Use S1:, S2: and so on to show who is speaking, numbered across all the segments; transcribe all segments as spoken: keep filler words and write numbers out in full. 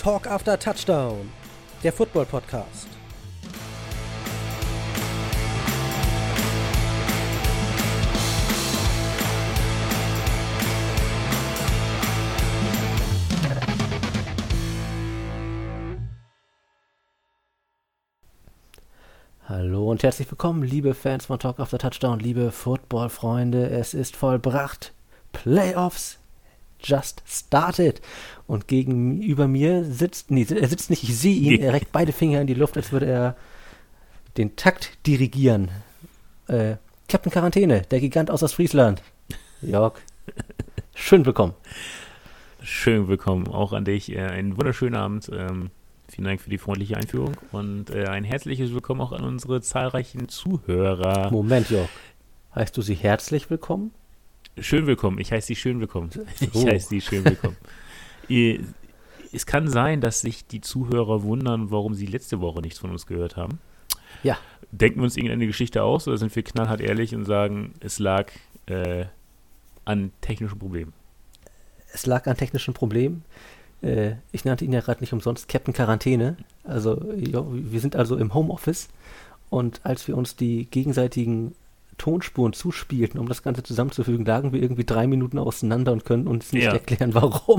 S1: Talk After Touchdown, der Football-Podcast. Hallo und herzlich willkommen, liebe Fans von Talk After Touchdown, liebe Football-Freunde. Es ist vollbracht. Playoffs just started. Und gegenüber mir sitzt, nee, er sitzt nicht, ich sehe ihn, er reckt beide Finger in die Luft, als würde er den Takt dirigieren. Äh, Captain Quarantäne, der Gigant aus Ostfriesland. Jörg, schön willkommen.
S2: Schön willkommen auch an dich. Äh, einen wunderschönen Abend. Ähm, vielen Dank für die freundliche Einführung und äh, ein herzliches Willkommen auch an unsere zahlreichen Zuhörer.
S1: Moment, Jörg. Heißt du sie herzlich willkommen?
S2: Schön willkommen. Ich heiße sie schön willkommen. Ich
S1: Oh.
S2: heiße sie schön willkommen. Äh, Es kann sein, dass sich die Zuhörer wundern, warum sie letzte Woche nichts von uns gehört haben.
S1: Ja.
S2: Denken wir uns irgendeine Geschichte aus oder sind wir knallhart ehrlich und sagen, es lag äh, an technischen Problemen?
S1: Es lag an technischen Problemen. Äh, ich nannte ihn ja gerade nicht umsonst Captain Quarantäne. Also ja, wir sind also im Homeoffice und als wir uns die gegenseitigen Tonspuren zuspielten, um das Ganze zusammenzufügen, lagen wir irgendwie drei Minuten auseinander und können uns nicht
S2: Ja.
S1: erklären, warum.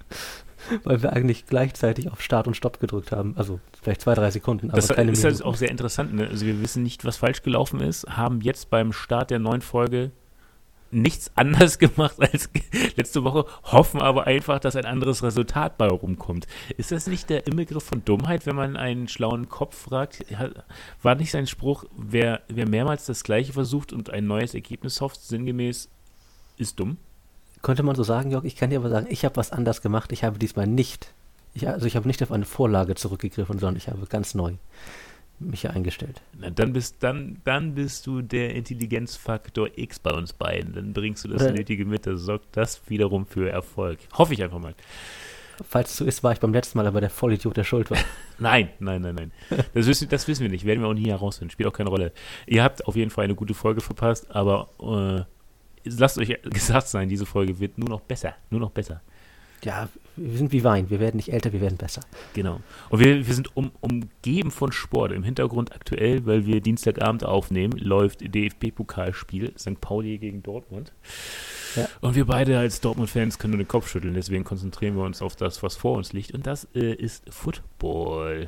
S1: Weil wir eigentlich gleichzeitig auf Start und Stopp gedrückt haben. Also vielleicht zwei, drei Sekunden, aber
S2: Das
S1: keine
S2: ist
S1: Minuten.
S2: halt auch sehr interessant. Ne? Also wir wissen nicht, was falsch gelaufen ist, haben jetzt beim Start der neuen Folge nichts anders gemacht als ge- letzte Woche, hoffen aber einfach, dass ein anderes Resultat bei rumkommt. Ist das nicht der Inbegriff von Dummheit, wenn man einen schlauen Kopf fragt? Hat- War nicht sein Spruch, wer, wer mehrmals das Gleiche versucht und ein neues Ergebnis hofft, sinngemäß, ist dumm?
S1: Könnte man so sagen, Jörg, ich kann dir aber sagen, ich habe was anders gemacht. Ich habe diesmal nicht, ich, also ich habe nicht auf eine Vorlage zurückgegriffen, sondern ich habe ganz neu mich hier eingestellt.
S2: Na, dann bist, dann, dann bist du der Intelligenzfaktor X bei uns beiden. Dann bringst du das
S1: Oder-
S2: Nötige mit, das sorgt das wiederum für Erfolg. Hoffe ich einfach mal.
S1: Falls es so ist, war ich beim letzten Mal aber der Vollidiot, der schuld war.
S2: Nein, nein, nein, nein. Das wissen, das wissen wir nicht. Werden wir auch nie herausfinden. Spielt auch keine Rolle. Ihr habt auf jeden Fall eine gute Folge verpasst, aber äh, lasst euch gesagt sein, diese Folge wird nur noch besser. Nur noch besser.
S1: Ja, wir sind wie Wein. Wir werden nicht älter, wir werden besser.
S2: Genau. Und wir, wir sind um, umgeben von Sport. Im Hintergrund aktuell, weil wir Dienstagabend aufnehmen, läuft D F B-Pokalspiel Sankt Pauli gegen Dortmund.
S1: Ja.
S2: Und wir beide als Dortmund-Fans können nur den Kopf schütteln. Deswegen konzentrieren wir uns auf das, was vor uns liegt. Und das äh, ist Football.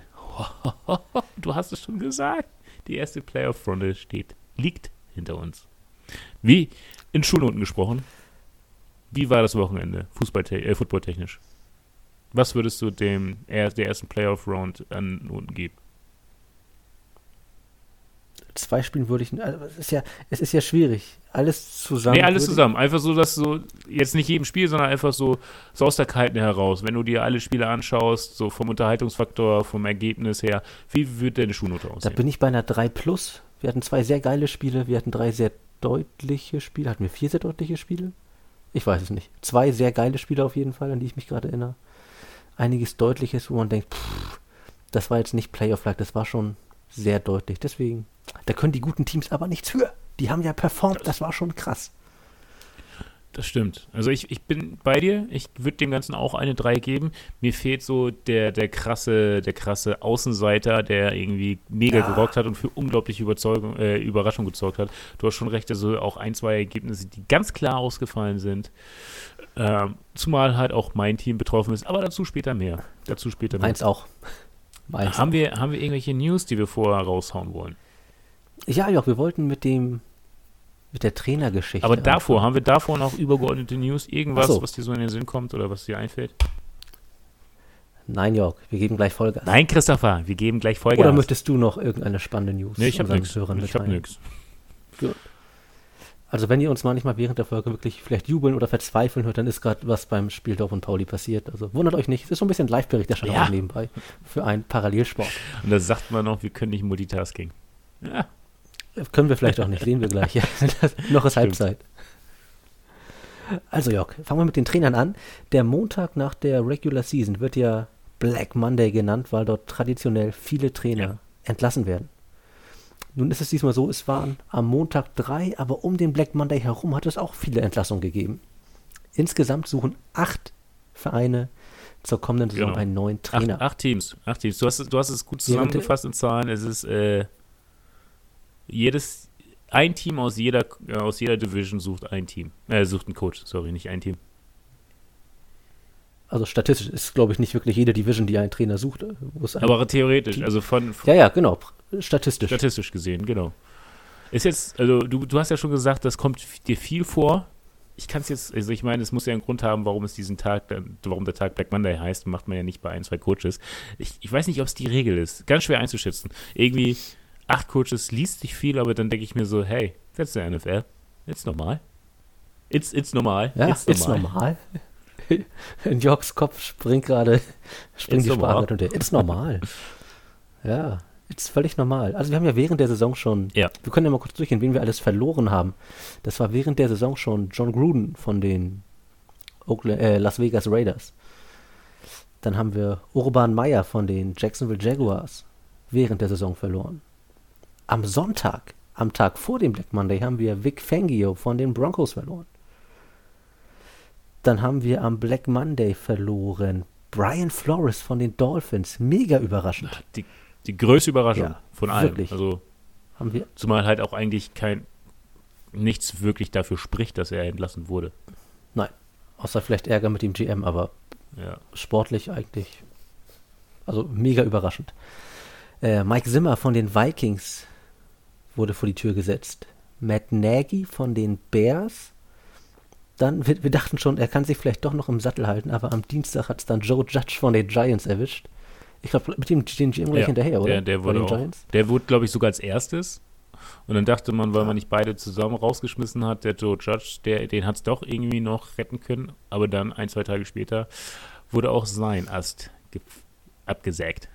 S2: Du hast es schon gesagt. Die erste Playoff-Runde steht, liegt hinter uns. Wie in Schulnoten gesprochen. Wie war das Wochenende, Fußball, äh, footballtechnisch? Was würdest du dem er, der ersten Playoff-Round an Noten geben?
S1: Zwei Spielen würde ich, also es ist ja, es ist ja schwierig. Alles zusammen.
S2: Nee, alles
S1: würde-
S2: zusammen. Einfach so, dass so, jetzt nicht jedem Spiel, sondern einfach so, so aus der Kalten heraus. Wenn du dir alle Spiele anschaust, so vom Unterhaltungsfaktor, vom Ergebnis her, wie würde deine Schulnote
S1: Da
S2: aussehen?
S1: bin ich bei einer drei plus. Wir hatten zwei sehr geile Spiele, wir hatten drei sehr deutliche Spiele. Hatten wir vier sehr deutliche Spiele? Ich weiß es nicht. Zwei sehr geile Spiele auf jeden Fall, an die ich mich gerade erinnere. Einiges Deutliches, wo man denkt, pff, das war jetzt nicht Playoff-like, das war schon sehr deutlich. Deswegen, da können die guten Teams aber nichts für. Die haben ja performt, das war schon krass.
S2: Das stimmt. Also ich, ich bin bei dir. Ich würde dem Ganzen auch eine drei geben. Mir fehlt so der, der krasse, der krasse Außenseiter, der irgendwie mega
S1: Ja.
S2: gerockt hat und für unglaubliche Überzeugung, äh, Überraschung gesorgt hat. Du hast schon recht, also auch ein, zwei Ergebnisse, die ganz klar ausgefallen sind. Ähm, zumal halt auch mein Team betroffen ist, aber dazu später mehr. Dazu später mehr.
S1: Meins auch. Meins
S2: Haben wir, haben wir irgendwelche News, die wir vorher raushauen wollen?
S1: Ja, Joch, wir wollten mit dem, mit der Trainergeschichte.
S2: Aber davor,
S1: anfangen.
S2: haben wir davor noch übergeordnete News? Irgendwas,
S1: Ach so.
S2: was dir so in den Sinn kommt oder was dir einfällt?
S1: Nein, Jörg, wir geben gleich Vollgas.
S2: Nein, Christopher, wir geben gleich Vollgas.
S1: Oder möchtest du noch irgendeine spannende News?
S2: Nee, ich habe
S1: unseren
S2: nichts.
S1: Hörern
S2: Ich habe
S1: mitteilen?
S2: nichts.
S1: Also wenn ihr uns manchmal während der Folge wirklich vielleicht jubeln oder verzweifeln hört, dann ist gerade was beim Spiel Dortmund Pauli passiert. Also wundert euch nicht, es ist so ein bisschen Live-Berichterstattung
S2: Ja.
S1: auch nebenbei für einen Parallelsport.
S2: Und da sagt man noch, wir können nicht Multitasking. Ja,
S1: Können wir vielleicht auch nicht, sehen wir gleich. Ja, das, noch ist
S2: Stimmt.
S1: Halbzeit. Also Jörg, fangen wir mit den Trainern an. Der Montag nach der Regular Season wird ja Black Monday genannt, weil dort traditionell viele Trainer
S2: Ja.
S1: entlassen werden. Nun ist es diesmal so, es waren am Montag drei, aber um den Black Monday herum hat es auch viele Entlassungen gegeben. Insgesamt suchen acht Vereine zur kommenden Saison
S2: Genau.
S1: einen neuen Trainer.
S2: Acht, acht Teams, acht Teams. Du hast, es- du hast es gut zusammengefasst in Zahlen. Es ist äh, jedes, ein Team aus jeder, äh, aus jeder Division sucht ein Team. Äh, sucht einen Coach, sorry, nicht ein Team.
S1: Also statistisch ist, glaube ich, nicht wirklich jede Division, die einen Trainer sucht. Wo es ein-
S2: Aber theoretisch,
S1: Team-
S2: also von,
S1: ja, ja, genau. Statistisch.
S2: statistisch gesehen, genau. Ist jetzt, also du, du hast ja schon gesagt, das kommt f- dir viel vor. Ich kann es jetzt, also ich meine, es muss ja einen Grund haben, warum es diesen Tag, dann- warum der Tag Black Monday heißt, macht man ja nicht bei ein, zwei Coaches. Ich, ich weiß nicht, ob es die Regel ist. Ganz schwer einzuschätzen. Irgendwie acht Coaches liest sich viel, aber dann denke ich mir so, hey, that's the N F L. It's normal. It's, it's normal.
S1: Ja,
S2: it's
S1: ist normal. In Jörgs Kopf springt gerade, springt
S2: It's
S1: die
S2: normal.
S1: Sprache gerade unter. Ist normal. Ja, ist völlig normal. Also wir haben ja während der Saison schon,
S2: Ja.
S1: wir können ja mal kurz durchgehen, wen wir alles verloren haben. Das war während der Saison schon John Gruden von den Oakland, äh, Las Vegas Raiders. Dann haben wir Urban Meyer von den Jacksonville Jaguars während der Saison verloren. Am Sonntag, am Tag vor dem Black Monday, haben wir Vic Fangio von den Broncos verloren. Dann haben wir am Black Monday verloren Brian Flores von den Dolphins. Mega überraschend.
S2: Die, die größte Überraschung
S1: Ja,
S2: von allem.
S1: wirklich.
S2: Also,
S1: Haben wir,
S2: zumal halt auch eigentlich kein, nichts wirklich dafür spricht, dass er entlassen wurde.
S1: nein, außer vielleicht Ärger mit dem G M, aber
S2: Ja.
S1: sportlich eigentlich, also mega überraschend. Äh, Mike Zimmer von den Vikings wurde vor die Tür gesetzt. Matt Nagy von den Bears. Dann, wir, wir dachten schon, er kann sich vielleicht doch noch im Sattel halten, aber am Dienstag hat es dann Joe Judge von den Giants erwischt. Ich glaube, mit dem den G M gleich
S2: Ja,
S1: hinterher, oder?
S2: Der, der
S1: Von
S2: wurde
S1: den
S2: auch,
S1: Giants.
S2: der wurde, glaube ich, sogar als erstes. Und dann dachte man, weil man nicht beide zusammen rausgeschmissen hat, der Joe Judge, der, den hat es doch irgendwie noch retten können. Aber dann, ein, zwei Tage später, wurde auch sein Ast ge- abgesägt.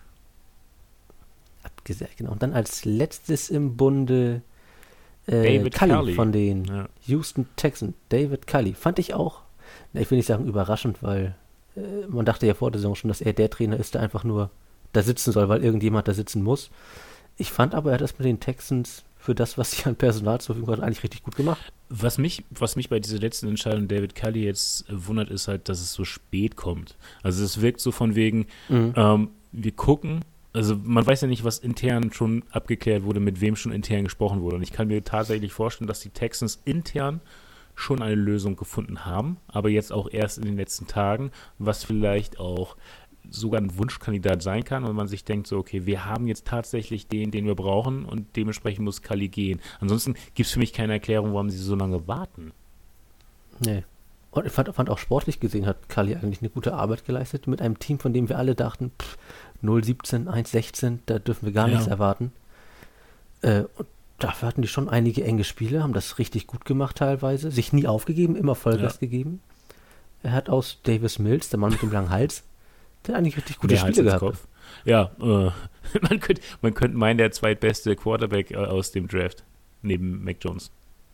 S1: Abgesagt, genau. Und dann als letztes im Bunde äh,
S2: David
S1: Cully
S2: Culley.
S1: von den
S2: Ja.
S1: Houston Texans. David Cully. Fand ich auch, na, ich will nicht sagen überraschend, weil äh, man dachte ja vor der Saison schon, dass er der Trainer ist, der einfach nur da sitzen soll, weil irgendjemand da sitzen muss. Ich fand aber, er hat das mit den Texans für das, was sie an Personal zur Verfügung hat, eigentlich richtig gut gemacht.
S2: Was mich, was mich bei dieser letzten Entscheidung David Cully jetzt äh, wundert, ist halt, dass es so spät kommt. Also es wirkt so von wegen,
S1: Mhm.
S2: ähm, wir gucken, also man weiß ja nicht, was intern schon abgeklärt wurde, mit wem schon intern gesprochen wurde. Und ich kann mir tatsächlich vorstellen, dass die Texans intern schon eine Lösung gefunden haben, aber jetzt auch erst in den letzten Tagen, was vielleicht auch sogar ein Wunschkandidat sein kann und man sich denkt so, okay, wir haben jetzt tatsächlich den, den wir brauchen und dementsprechend muss Cully gehen. Ansonsten gibt es für mich keine Erklärung, warum sie so lange warten.
S1: Nee. Und ich fand, fand auch sportlich gesehen hat Cully eigentlich eine gute Arbeit geleistet mit einem Team, von dem wir alle dachten, pff, null siebzehn, eins sechzehn, da dürfen wir gar
S2: Ja.
S1: nichts erwarten. Äh, und dafür hatten die schon einige enge Spiele, haben das richtig gut gemacht teilweise, sich nie aufgegeben, immer Vollgas
S2: Ja.
S1: gegeben. Er hat aus Davis Mills, der Mann mit dem langen Hals, der hat eigentlich richtig gute
S2: Mehr Hals
S1: Spiele
S2: als
S1: gehabt.
S2: Kopf. Ja, äh, man könnte man könnte meinen, der zweitbeste Quarterback äh, aus dem Draft, neben Mac Jones.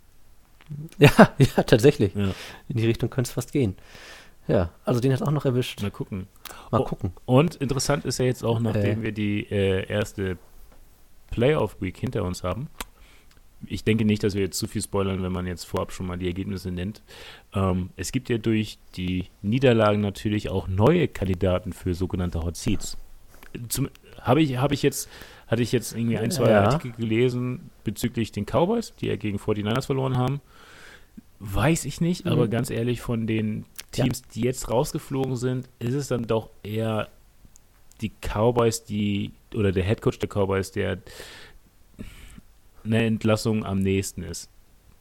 S1: Ja, ja, tatsächlich.
S2: Ja.
S1: In die Richtung könnte es fast gehen. Ja, also den hat auch noch erwischt.
S2: Mal gucken.
S1: Mal
S2: Oh.
S1: gucken.
S2: Und interessant ist ja jetzt auch, nachdem
S1: Äh.
S2: wir die äh, erste Playoff-Week hinter uns haben. Ich denke nicht, dass wir jetzt zu viel spoilern, wenn man jetzt vorab schon mal die Ergebnisse nennt. Ähm, es gibt ja durch die Niederlagen natürlich auch neue Kandidaten für sogenannte Hot Seats. Zum, habe ich, habe ich jetzt, hatte ich jetzt irgendwie ein, zwei
S1: Ja.
S2: Artikel gelesen bezüglich den Cowboys, die ja gegen forty-niners verloren haben. Weiß ich nicht,
S1: Mhm.
S2: aber ganz ehrlich, von den Teams, die jetzt rausgeflogen sind, ist es dann doch eher die Cowboys, die, oder der Headcoach der Cowboys, der eine Entlassung am nächsten ist.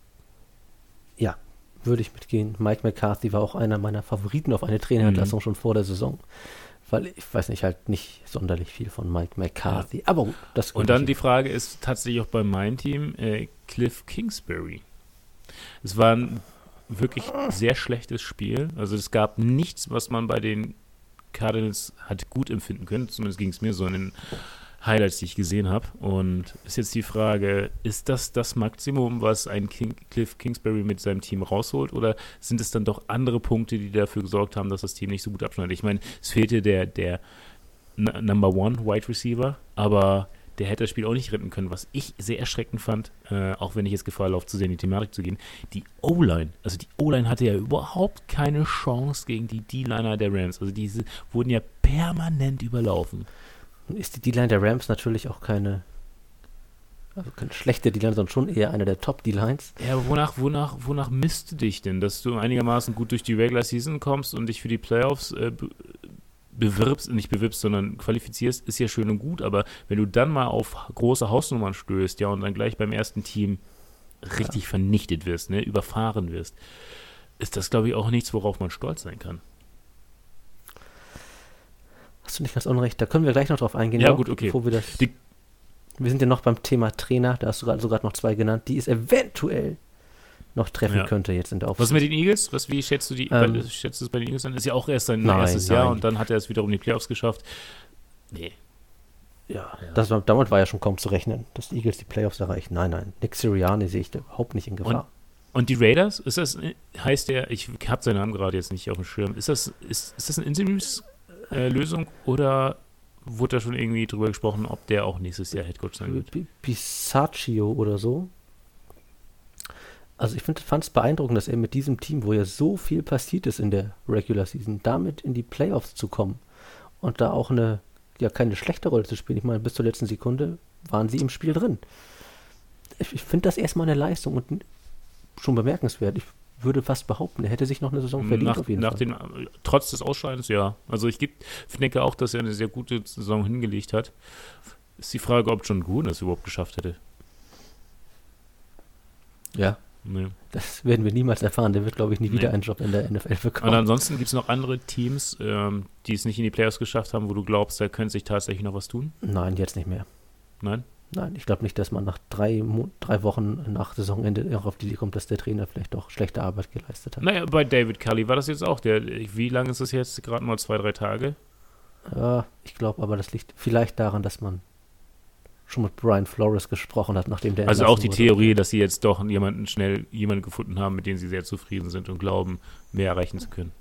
S1: Ja, würde ich mitgehen. Mike McCarthy war auch einer meiner Favoriten auf eine Trainerentlassung
S2: Mhm.
S1: schon vor der Saison. Weil ich weiß nicht, halt nicht sonderlich viel von Mike McCarthy. Aber gut, das
S2: Und dann die Frage ist tatsächlich auch bei meinem Team, äh, Cliff Kingsbury. Es war ein wirklich sehr schlechtes Spiel. Also es gab nichts, was man bei den Cardinals hat gut empfinden können. Zumindest ging es mir so in den Highlights, die ich gesehen habe. Und ist jetzt die Frage, ist das das Maximum, was ein King, Cliff Kingsbury mit seinem Team rausholt? Oder sind es dann doch andere Punkte, die dafür gesorgt haben, dass das Team nicht so gut abschneidet? Ich meine, es fehlte der, der N- Number One Wide Receiver, aber der hätte das Spiel auch nicht retten können. Was ich sehr erschreckend fand, äh, auch wenn ich jetzt Gefahr laufe, zu sehr in die Thematik zu gehen, die O-Line. Also die O-Line hatte ja überhaupt keine Chance gegen die D-Liner der Rams. Also diese wurden ja permanent überlaufen.
S1: Ist die D-Line der Rams natürlich auch keine, also keine schlechte D-Line, sondern schon eher eine der Top-D-Lines.
S2: Ja, aber wonach, wonach, wonach misst du dich denn? Dass du einigermaßen gut durch die Regular Season kommst und dich für die Playoffs äh, be- bewirbst, nicht bewirbst, sondern qualifizierst, ist ja schön und gut, aber wenn du dann mal auf große Hausnummern stößt, ja, und dann gleich beim ersten Team richtig ja. vernichtet wirst, ne, überfahren wirst, ist das, glaube ich, auch nichts, worauf man stolz sein kann.
S1: Hast du nicht ganz unrecht, da können wir gleich noch drauf eingehen.
S2: Ja,
S1: auch,
S2: gut, okay.
S1: Bevor wir, das,
S2: die,
S1: wir sind ja noch beim Thema Trainer, da hast du gerade sogar noch zwei genannt, die es eventuell noch treffen
S2: ja.
S1: könnte jetzt in der
S2: Offseason. Was mit den Eagles? Was, wie schätzt du die ähm, bei, schätzt du es bei den Eagles an? Ist ja auch erst sein nein, erstes nein. Jahr und dann hat er es wiederum die Playoffs geschafft. Nee.
S1: Ja, ja. Das war, damit war ja schon kaum zu rechnen, dass die Eagles die Playoffs erreichen. Nein, nein, Nick Sirianni sehe ich da überhaupt nicht in Gefahr.
S2: Und, und die Raiders, ist das, heißt der, ich habe seinen Namen gerade jetzt nicht auf dem Schirm, ist das, ist, ist das eine Interimslösung äh, oder wurde da schon irgendwie drüber gesprochen, ob der auch nächstes Jahr Headcoach sein wird?
S1: Bisaccio oder so. Also ich fand es beeindruckend, dass er mit diesem Team, wo ja so viel passiert ist in der Regular Season, damit in die Playoffs zu kommen und da auch eine, ja, keine schlechte Rolle zu spielen. Ich meine, bis zur letzten Sekunde waren sie im Spiel drin. Ich, ich finde das erstmal eine Leistung und schon bemerkenswert. Ich würde fast behaupten, er hätte sich noch eine Saison verdient
S2: nach,
S1: auf jeden
S2: nach
S1: Fall.
S2: Den, trotz des Ausscheidens, ja. Also ich gibt, denke auch, dass er eine sehr gute Saison hingelegt hat. Ist die Frage, ob John Gruden das überhaupt geschafft hätte.
S1: Ja.
S2: Nee.
S1: Das werden wir niemals erfahren. Der wird, glaube ich, nie wieder nee. einen Job in der N F L bekommen.
S2: Und ansonsten gibt es noch andere Teams, ähm, die es nicht in die Playoffs geschafft haben, wo du glaubst, da könnte sich tatsächlich noch was tun?
S1: Nein, jetzt nicht mehr.
S2: Nein?
S1: Nein, ich glaube nicht, dass man nach drei, Mo- drei Wochen nach Saisonende auch auf die Idee kommt, dass der Trainer vielleicht doch schlechte Arbeit geleistet hat.
S2: Naja, bei David Culley war das jetzt auch. Der, wie lange ist das jetzt? Gerade mal zwei, drei Tage?
S1: Ja, ich glaube aber, das liegt vielleicht daran, dass man schon mit Brian Flores gesprochen hat, nachdem der
S2: Also auch die
S1: wurde.
S2: Theorie, dass sie jetzt doch jemanden schnell jemanden gefunden haben, mit dem sie sehr zufrieden sind und glauben, mehr erreichen zu können.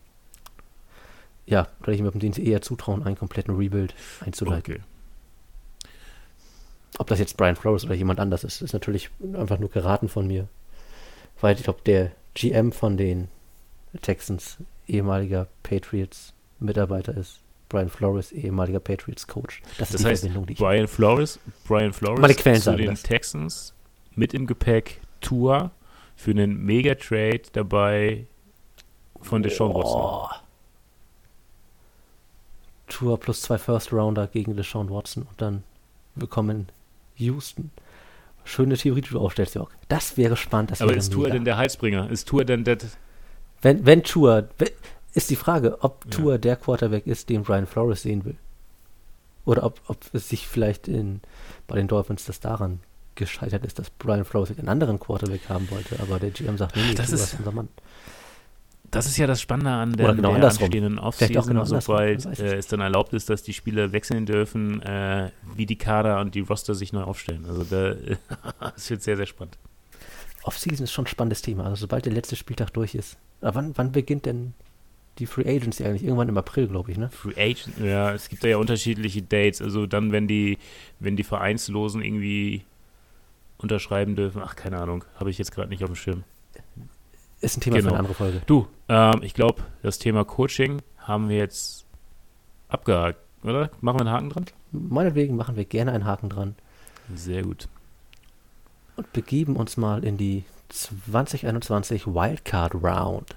S1: Ja, oder jemandem, den sie eher zutrauen, einen kompletten Rebuild einzuleiten.
S2: Okay.
S1: Ob das jetzt Brian Flores oder jemand anders ist, ist natürlich einfach nur geraten von mir. Weil ich glaube, der G M von den Texans ehemaliger Patriots-Mitarbeiter ist. Brian Flores, ehemaliger Patriots-Coach. Das,
S2: das
S1: ist die
S2: heißt,
S1: Verbindung, die ich
S2: Brian Flores, Brian Flores
S1: Meine Quellen
S2: zu
S1: sagen
S2: den
S1: das.
S2: Texans mit im Gepäck Tua für einen Mega-Trade dabei von Deshaun Watson.
S1: Tua plus zwei First-Rounder gegen Deshaun Watson und dann bekommen Houston. Schöne Theorie, die du aufstellst, Jörg. Das wäre spannend. Das
S2: Aber
S1: wäre
S2: ist Tua
S1: mega.
S2: denn der Heilsbringer? Ist Tua denn der...
S1: Wenn, wenn Tua... Wenn, ist die Frage, ob
S2: Ja.
S1: Tua der Quarterback ist, den Brian Flores sehen will. Oder ob, ob es sich vielleicht in, bei den Dolphins das daran gescheitert ist, dass Brian Flores einen anderen Quarterback haben wollte, aber der G M sagt, nee, nee,
S2: Das
S1: Tua
S2: ist-
S1: ist unser Mann.
S2: Das ist ja das Spannende an der,
S1: Oder genau
S2: der
S1: andersrum.
S2: anstehenden
S1: Vielleicht auch
S2: Offseason,
S1: genau andersrum,
S2: sobald
S1: man weiß es
S2: äh, es dann erlaubt ist, dass die Spieler wechseln dürfen, äh, wie die Kader und die Roster sich neu aufstellen. Also da, das wird sehr, sehr spannend.
S1: Offseason ist schon ein spannendes Thema, also sobald der letzte Spieltag durch ist. Aber wann, wann beginnt denn die Free Agency eigentlich? Irgendwann im April, glaube ich, ne?
S2: Free Agent, ja, es gibt da ja unterschiedliche Dates. Also dann, wenn die, wenn die Vereinslosen irgendwie unterschreiben dürfen, ach, keine Ahnung, habe ich jetzt gerade nicht auf dem Schirm.
S1: Ist ein Thema
S2: Genau.
S1: für eine andere Folge.
S2: Du, ähm, ich glaube, das Thema Coaching haben wir jetzt abgehakt, oder? Machen wir einen Haken dran?
S1: Meinetwegen machen wir gerne einen Haken dran
S2: Sehr gut.
S1: und begeben uns mal in die zwanzig einundzwanzig Wildcard Round.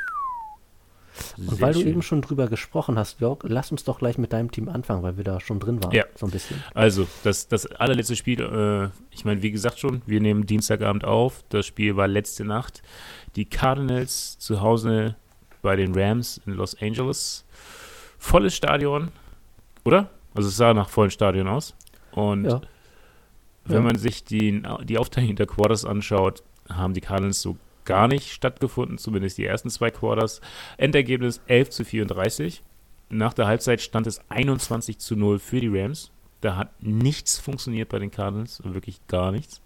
S1: Und
S2: Sehr
S1: weil du
S2: schön.
S1: eben schon drüber gesprochen hast, Jörg, lass uns doch gleich mit deinem Team anfangen, weil wir da schon drin waren,
S2: Ja.
S1: so ein bisschen.
S2: Also, das, das allerletzte Spiel, äh, ich meine, wie gesagt schon, wir nehmen Dienstagabend auf. Das Spiel war letzte Nacht. Die Cardinals zu Hause bei den Rams in Los Angeles. Volles Stadion, oder? Also es sah nach vollen Stadion aus. Und
S1: Ja.
S2: wenn
S1: Ja.
S2: man sich die, die Aufteilung der Quarters anschaut, haben die Cardinals so gar nicht stattgefunden, zumindest die ersten zwei Quarters. Endergebnis elf zu vierunddreißig. Nach der Halbzeit stand es einundzwanzig zu null für die Rams. Da hat nichts funktioniert bei den Cardinals, wirklich gar nichts.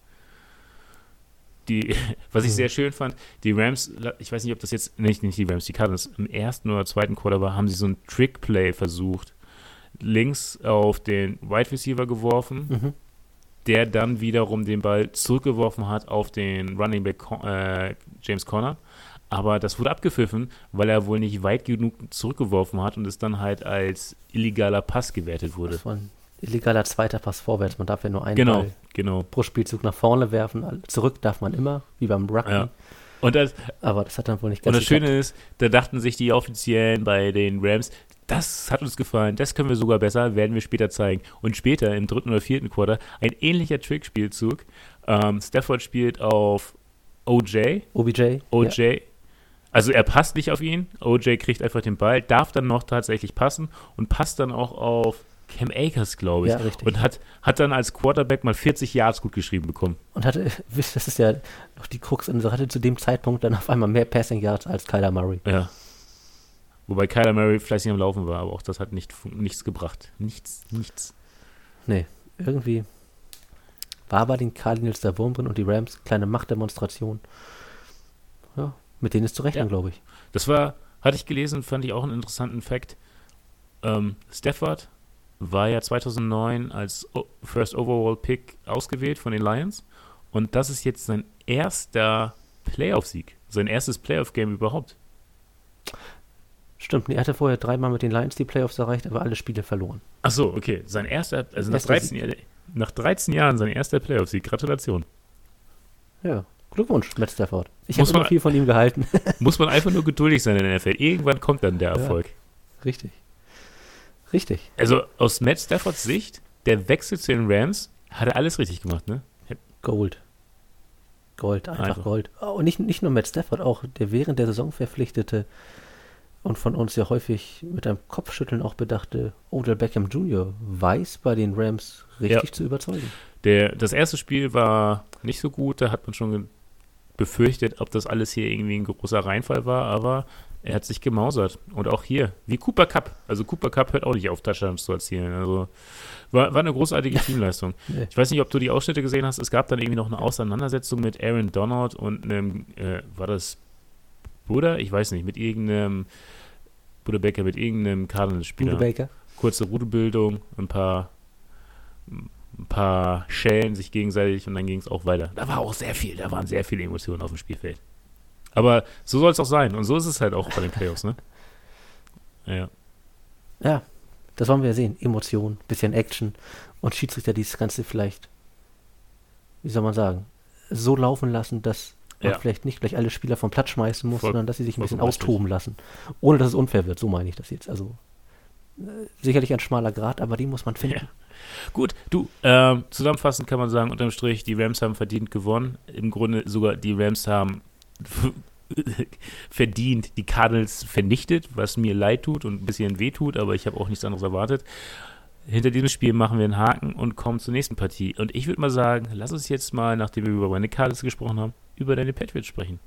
S2: Die, was ich
S1: Hm.
S2: sehr schön fand, die Rams, ich weiß nicht, ob das jetzt, nicht, nicht die Rams, die Cardinals, im ersten oder zweiten Quarter war, haben sie so ein Trick-Play versucht. links auf den Wide Receiver geworfen,
S1: Mhm.
S2: der dann wiederum den Ball zurückgeworfen hat auf den Running Back äh, James Conner. Aber das wurde abgepfiffen, weil er wohl nicht weit genug zurückgeworfen hat und es dann halt als illegaler Pass gewertet wurde.
S1: Das war ein illegaler zweiter Pass vorwärts. Man darf ja nur einen
S2: Genau,
S1: Ball
S2: genau.
S1: pro Spielzug nach vorne werfen. Zurück darf man immer, wie beim Rugby.
S2: Ja. Und das,
S1: Aber das hat dann wohl nicht
S2: und
S1: ganz
S2: das Schöne ist, da dachten sich die Offiziellen bei den Rams, das hat uns gefallen, das können wir sogar besser, werden wir später zeigen. Und später, im dritten oder vierten Quarter, ein ähnlicher Trickspielzug. Ähm, Stafford spielt auf O J.
S1: O B J.
S2: O
S1: Ja.
S2: J. Also er passt nicht auf ihn. O J kriegt einfach den Ball, darf dann noch tatsächlich passen und passt dann auch auf Cam Akers, glaube ich.
S1: Ja, richtig.
S2: Und hat, hat dann als Quarterback mal vierzig Yards gut geschrieben bekommen.
S1: Und hatte, wisst, das ist ja noch die Krux, und hatte zu dem Zeitpunkt dann auf einmal mehr Passing Yards als Kyler Murray.
S2: Ja. Wobei Kyler Murray fleißig am Laufen war, aber auch das hat nicht, nichts gebracht. Nichts, nichts.
S1: Nee, irgendwie war bei den Cardinals der Wurm drin und die Rams, kleine Machtdemonstration. Ja, mit denen ist zu rechnen,
S2: Ja.
S1: glaube ich.
S2: Das war, hatte ich gelesen, fand ich auch einen interessanten Fact. Ähm, Stafford war ja zweitausendneun als o- First Overall Pick ausgewählt von den Lions und das ist jetzt sein erster Playoff-Sieg, sein erstes Playoff-Game überhaupt.
S1: Stimmt, nee, er hatte vorher dreimal mit den Lions die Playoffs erreicht, aber alle Spiele verloren.
S2: Ach so, okay, sein erster, also nach
S1: Erster
S2: dreizehn, Jahr- nach dreizehn Jahren sein erster Playoff-Sieg. Gratulation.
S1: Ja, Glückwunsch, Matt Stafford. Ich
S2: Muss
S1: habe immer
S2: man-
S1: viel von ihm gehalten.
S2: Muss man einfach nur geduldig sein in der N F L. Irgendwann kommt dann der
S1: Ja.
S2: Erfolg.
S1: Richtig. Richtig.
S2: Also aus Matt Staffords Sicht, der Wechsel zu den Rams, hat er alles richtig gemacht, ne?
S1: Gold. Gold, einfach,
S2: Einfach.
S1: Gold. Oh, und nicht, nicht nur Matt Stafford, auch der während der Saison verpflichtete und von uns ja häufig mit einem Kopfschütteln auch bedachte Odell Beckham Junior weiß bei den Rams richtig
S2: Ja.
S1: zu überzeugen.
S2: Der, das erste Spiel war nicht so gut, da hat man schon ge- befürchtet, ob das alles hier irgendwie ein großer Reinfall war, aber er hat sich gemausert. Und auch hier, wie Cooper Kupp. Also Cooper Kupp hört auch nicht auf, Touchdowns zu erzielen. Also war, war eine großartige Teamleistung.
S1: Nee.
S2: Ich weiß nicht, ob du die Ausschnitte gesehen hast. Es gab dann irgendwie noch eine Auseinandersetzung mit Aaron Donald und einem, äh, war das Bruder? Ich weiß nicht, mit irgendeinem Bruder Baker, mit irgendeinem Cardinals-Spieler.
S1: Bude Baker.
S2: Kurze Rudelbildung, ein paar ein paar Schellen sich gegenseitig und dann ging es auch weiter. Da war auch sehr viel, da waren sehr viele Emotionen auf dem Spielfeld. Aber so soll es auch sein und so ist es halt auch bei den Playoffs, ne? Ja.
S1: Ja, das wollen wir ja sehen. Emotion, bisschen Action und Schiedsrichter dieses Ganze vielleicht, wie soll man sagen, so laufen lassen, dass man
S2: Ja.
S1: vielleicht nicht gleich alle Spieler vom Platz schmeißen muss,
S2: Voll-
S1: sondern dass sie sich ein bisschen
S2: vollkommen richtig.
S1: austoben lassen. Ohne dass es unfair wird, so meine ich das jetzt. Also äh, sicherlich ein schmaler Grat, aber die muss man finden.
S2: Ja. Gut, du, ähm, zusammenfassend kann man sagen, unterm Strich, die Rams haben verdient gewonnen. Im Grunde sogar die Rams haben verdient die Cardinals vernichtet, was mir leid tut und ein bisschen weh tut, aber ich habe auch nichts anderes erwartet. Hinter diesem Spiel machen wir einen Haken und kommen zur nächsten Partie. Und ich würde mal sagen, lass uns jetzt mal, nachdem wir über meine Cardinals gesprochen haben, über deine Patriots sprechen.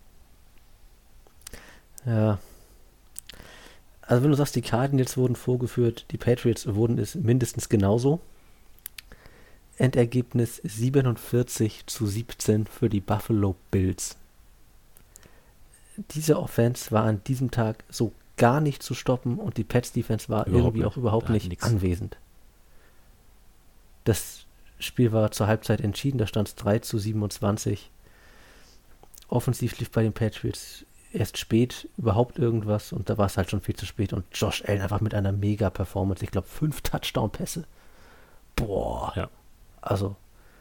S1: Ja. Also wenn du sagst, die Cardinals wurden vorgeführt, die Patriots wurden es mindestens genauso. Endergebnis siebenundvierzig zu siebzehn für die Buffalo Bills. Diese Offense war an diesem Tag so gar nicht zu stoppen und die Pats Defense war
S2: Überhaupt
S1: irgendwie
S2: nicht.
S1: auch überhaupt
S2: Da hat
S1: nicht
S2: nix.
S1: anwesend. Das Spiel war zur Halbzeit entschieden, da stand es drei zu siebenundzwanzig. Offensiv lief bei den Patriots erst spät überhaupt irgendwas und da war es halt schon viel zu spät und Josh Allen einfach mit einer Mega-Performance, ich glaube fünf Touchdown-Pässe. Boah.
S2: Ja.
S1: Also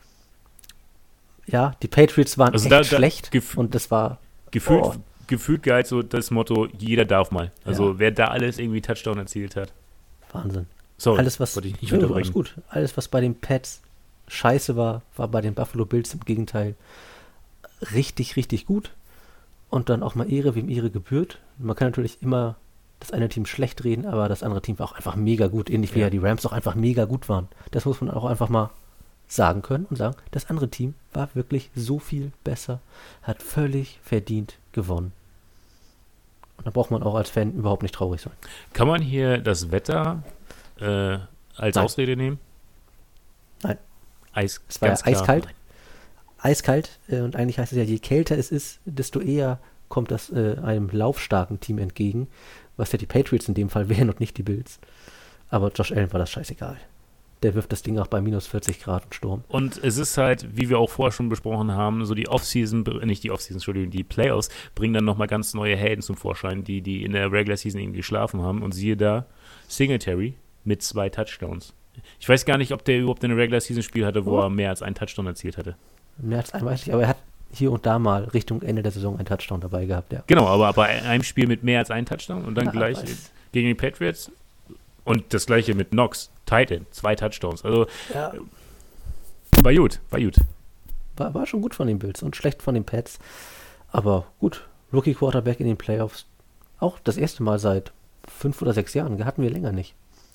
S1: ja, die Patriots waren
S2: Also
S1: echt
S2: da- da
S1: schlecht
S2: gef-
S1: und das war
S2: Gefühlt,
S1: Oh.
S2: gefühlt geil so das Motto, jeder darf mal. Also
S1: Ja.
S2: wer da alles irgendwie Touchdown erzielt hat.
S1: Wahnsinn.
S2: Sorry,
S1: Alles, was,
S2: wollte ich nicht
S1: ja, alles
S2: unterbrechen.
S1: gut. Alles, was bei den Pats scheiße war, war bei den Buffalo Bills im Gegenteil richtig, richtig gut. Und dann auch mal Ehre, wem Ehre gebührt. Man kann natürlich immer das eine Team schlecht reden, aber das andere Team war auch einfach mega gut. Ähnlich wie
S2: Ja.
S1: ja die Rams auch einfach mega gut waren. Das muss man auch einfach mal sagen können und sagen, das andere Team war wirklich so viel besser, hat völlig verdient gewonnen. Und da braucht man auch als Fan überhaupt nicht traurig sein.
S2: Kann man hier das Wetter äh, als
S1: Nein.
S2: Ausrede nehmen?
S1: Nein.
S2: Eis,
S1: Es war ja
S2: ganz klar.
S1: eiskalt.
S2: Nein.
S1: Eiskalt äh, und eigentlich heißt es ja, je kälter es ist, desto eher kommt das äh, einem laufstarken Team entgegen, was ja die Patriots in dem Fall wären und nicht die Bills. Aber Josh Allen war das scheißegal. Der wirft das Ding auch bei minus vierzig Grad und Sturm.
S2: Und es ist halt, wie wir auch vorher schon besprochen haben, so die Offseason, nicht die Offseason, Entschuldigung, die Playoffs bringen dann nochmal ganz neue Helden zum Vorschein, die, die in der Regular Season irgendwie geschlafen haben. Und siehe da, Singletary mit zwei Touchdowns. Ich weiß gar nicht, ob der überhaupt in der Regular Season Spiel hatte, wo oh. er mehr als einen Touchdown erzielt hatte.
S1: Mehr als einen weiß ich, aber er hat hier und da mal Richtung Ende der Saison einen Touchdown dabei gehabt, ja.
S2: Genau, aber bei einem Spiel mit mehr als einen Touchdown und dann ja, gleich weiß. gegen die Patriots und das gleiche mit Knox, Titan, zwei Touchdowns. Also
S1: ja.
S2: war gut, war gut.
S1: War, war schon gut von den Bills und schlecht von den Pats. Aber gut, Rookie Quarterback in den Playoffs. Auch das erste Mal seit fünf oder sechs Jahren. Hatten wir länger nicht.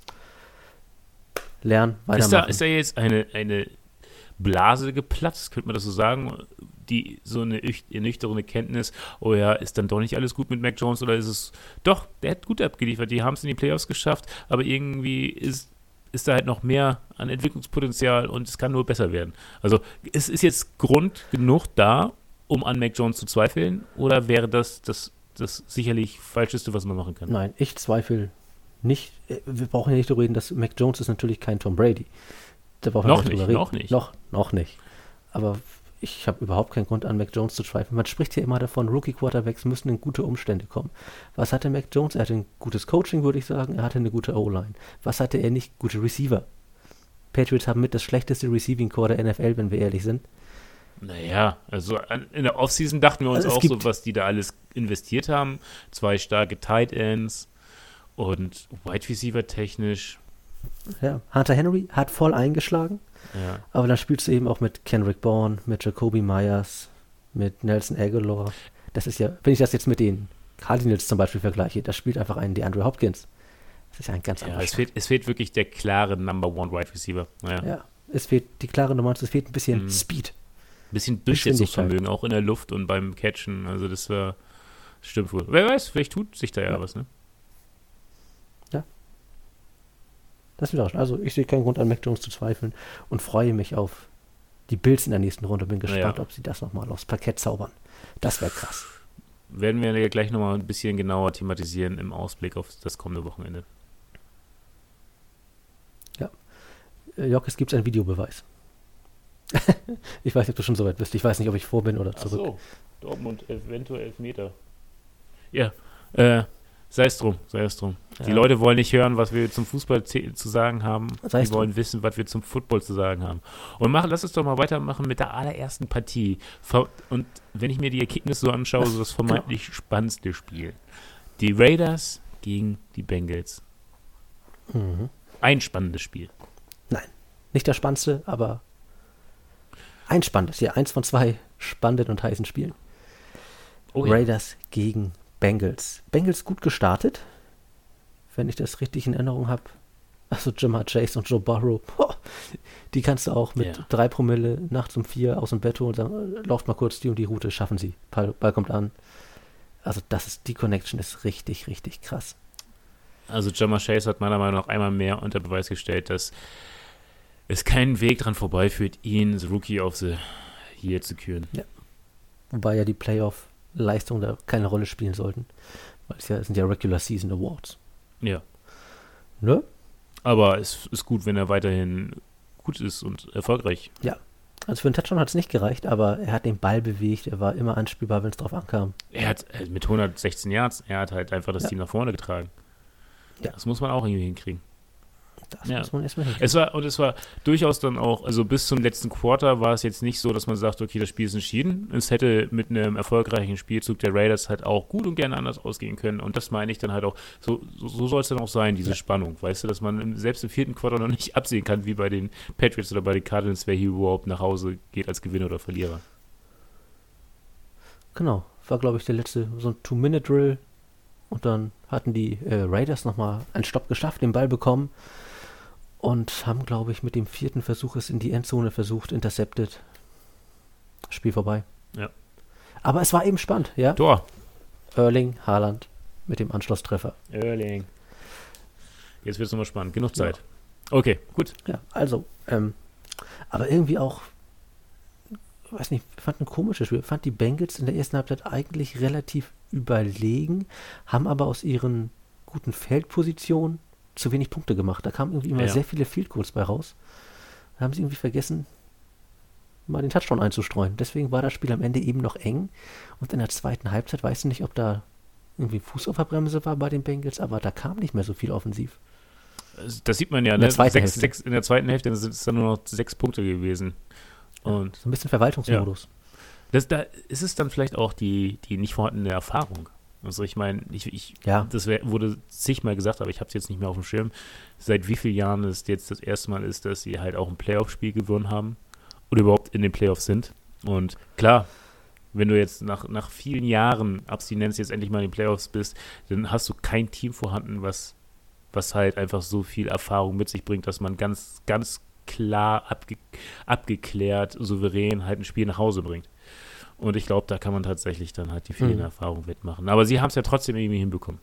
S1: Lernen, weitermachen.
S2: Ist da, ist da jetzt eine, eine Blase geplatzt, könnte man das so sagen? Die so eine ernüchternde Kenntnis, oh ja, ist dann doch nicht alles gut mit Mac Jones oder ist es, doch, der hat gut abgeliefert, die haben es in die Playoffs geschafft, aber irgendwie ist, ist da halt noch mehr an Entwicklungspotenzial und es kann nur besser werden. Also es ist jetzt Grund genug da, um an Mac Jones zu zweifeln oder wäre das das, das sicherlich Falscheste, was man machen kann?
S1: Nein, ich zweifle nicht. Wir brauchen ja nicht darüber reden, dass Mac Jones ist natürlich kein Tom Brady. Da brauchen
S2: noch
S1: wir
S2: nicht,
S1: reden.
S2: noch nicht.
S1: Noch, noch nicht. Aber ich habe überhaupt keinen Grund an Mac Jones zu zweifeln. Man spricht ja immer davon, Rookie-Quarterbacks müssen in gute Umstände kommen. Was hatte Mac Jones? Er hatte ein gutes Coaching, würde ich sagen. Er hatte eine gute O-Line. Was hatte er nicht? Gute Receiver. Patriots haben mit das schlechteste Receiving-Core der N F L, wenn wir ehrlich sind.
S2: Naja, also in der Offseason dachten wir uns also auch so, was die da alles investiert haben. Zwei starke Tight Ends und Wide Receiver technisch.
S1: Ja, Hunter Henry hat voll eingeschlagen.
S2: Ja.
S1: Aber dann spielst du eben auch mit Kendrick Bourne, mit Jacoby Myers, mit Nelson Aguilar. Das ist ja, wenn ich das jetzt mit den Cardinals zum Beispiel vergleiche, das spielt einfach einen DeAndre Hopkins. Das ist ja ein ganz anderer
S2: ja, es fehlt, es fehlt wirklich der klare Number One Wide Receiver. Ja,
S1: ja, es fehlt die klare Nummer eins, es fehlt ein bisschen mhm. Speed.
S2: Ein bisschen Durchsetzungsvermögen, auch in der Luft und beim Catchen. Also das war, stimmt wohl. Wer weiß, vielleicht tut sich da ja, ja. was, ne?
S1: Das wird auch schon. Also ich sehe keinen Grund an Mac Jones zu zweifeln und freue mich auf die Bills in der nächsten Runde. Bin gespannt, ja. ob sie das nochmal aufs Parkett zaubern. Das wäre krass.
S2: Werden wir ja gleich nochmal ein bisschen genauer thematisieren im Ausblick auf das kommende Wochenende.
S1: Ja. Äh, Jockes, gibt es einen Videobeweis? Ich weiß nicht, ob du schon so weit bist. Ich weiß nicht, ob ich vor bin oder zurück.
S2: Ach so, Dortmund eventuell elf Meter. Ja, äh, sei es drum, sei es drum. Ja. Die Leute wollen nicht hören, was wir zum Fußball zu sagen haben.
S1: Sei
S2: Die wollen drum. wissen, was wir zum Football zu sagen haben. Und machen, lass uns doch mal weitermachen mit der allerersten Partie. Und wenn ich mir die Ergebnisse so anschaue, so das vermeintlich genau. spannendste Spiel. Die Raiders gegen die Bengals.
S1: Mhm.
S2: Ein spannendes Spiel.
S1: Nein, nicht das spannendste, aber ein spannendes. Ja, eins von zwei spannenden und heißen Spielen. Oh, Raiders ja. gegen Bengals. Bengals gut gestartet, wenn ich das richtig in Erinnerung habe. Also Jamar Chase und Joe Burrow, boah, die kannst du auch mit yeah. drei Promille nachts um vier aus dem Bett holen und sagen, lauft mal kurz die und die Route, schaffen sie. Ball, Ball kommt an. Also das ist, die Connection ist richtig, richtig krass.
S2: Also Jamar Chase hat meiner Meinung nach einmal mehr unter Beweis gestellt, dass es keinen Weg dran vorbeiführt, ihn als Rookie of the Year zu küren.
S1: Ja. Wobei ja die Playoff-Leistungen da keine Rolle spielen sollten. Weil es ja es sind ja Regular Season Awards.
S2: Ja.
S1: Ne?
S2: Aber es ist gut, wenn er weiterhin gut ist und erfolgreich.
S1: Ja. Also für einen Touchdown hat es nicht gereicht, aber er hat den Ball bewegt, er war immer anspielbar, wenn es drauf ankam.
S2: Er hat äh, mit hundertsechzehn Yards, er hat halt einfach das ja. Team nach vorne getragen. Ja. Das muss man auch irgendwie hinkriegen.
S1: Das
S2: ja.
S1: muss man erstmal hinkriegen.
S2: Es war, und es war durchaus dann auch, also bis zum letzten Quarter war es jetzt nicht so, dass man sagt, okay, das Spiel ist entschieden. Es hätte mit einem erfolgreichen Spielzug der Raiders halt auch gut und gerne anders ausgehen können. Und das meine ich dann halt auch, so, so, so soll es dann auch sein, diese ja. Spannung. Weißt du, dass man im, selbst im vierten Quarter noch nicht absehen kann, wie bei den Patriots oder bei den Cardinals, wer hier überhaupt nach Hause geht als Gewinner oder Verlierer.
S1: Genau, war glaube ich der letzte, so ein Two-Minute-Drill. Und dann hatten die äh, Raiders nochmal einen Stopp geschafft, den Ball bekommen. Und haben, glaube ich, mit dem vierten Versuch es in die Endzone versucht, intercepted. Spiel vorbei.
S2: Ja.
S1: Aber es war eben spannend, ja?
S2: Tor.
S1: Erling Haaland mit dem Anschlusstreffer.
S2: Erling. Jetzt wird es nochmal spannend. Genug Zeit. Ja. Okay, gut.
S1: Ja, also, ähm, aber irgendwie auch, weiß nicht, ich fand ein komisches Spiel. Ich fand die Bengals in der ersten Halbzeit eigentlich relativ überlegen, haben aber aus ihren guten Feldpositionen zu wenig Punkte gemacht. Da kamen irgendwie immer
S2: Ja.
S1: sehr viele Field Goals bei raus. Da haben sie irgendwie vergessen, mal den Touchdown einzustreuen. Deswegen war das Spiel am Ende eben noch eng. Und in der zweiten Halbzeit, weißt du nicht, ob da irgendwie Fuß auf der Bremse war bei den Bengals, aber da kam nicht mehr so viel offensiv.
S2: Das sieht man ja,
S1: In
S2: ne?
S1: der zweiten
S2: Sechs,
S1: Hälfte.
S2: sechs, in der zweiten Hälfte sind es dann nur noch sechs Punkte gewesen. Und
S1: So ein bisschen Verwaltungsmodus.
S2: das, da ist es dann vielleicht auch die, die nicht vorhandene Erfahrung. Also ich meine, ich, ich,
S1: Ja.
S2: das wär, wurde zigmal gesagt, aber ich habe es jetzt nicht mehr auf dem Schirm, seit wie vielen Jahren es jetzt das erste Mal ist, dass sie halt auch ein Playoff-Spiel gewonnen haben oder überhaupt in den Playoffs sind. Und klar, wenn du jetzt nach, nach vielen Jahren Abstinenz jetzt endlich mal in den Playoffs bist, dann hast du kein Team vorhanden, was, was halt einfach so viel Erfahrung mit sich bringt, dass man ganz, ganz klar abge, abgeklärt, souverän halt ein Spiel nach Hause bringt. Und ich glaube, da kann man tatsächlich dann halt die fehlende
S1: Mhm.
S2: Erfahrung wettmachen. Aber sie haben es ja trotzdem irgendwie hinbekommen.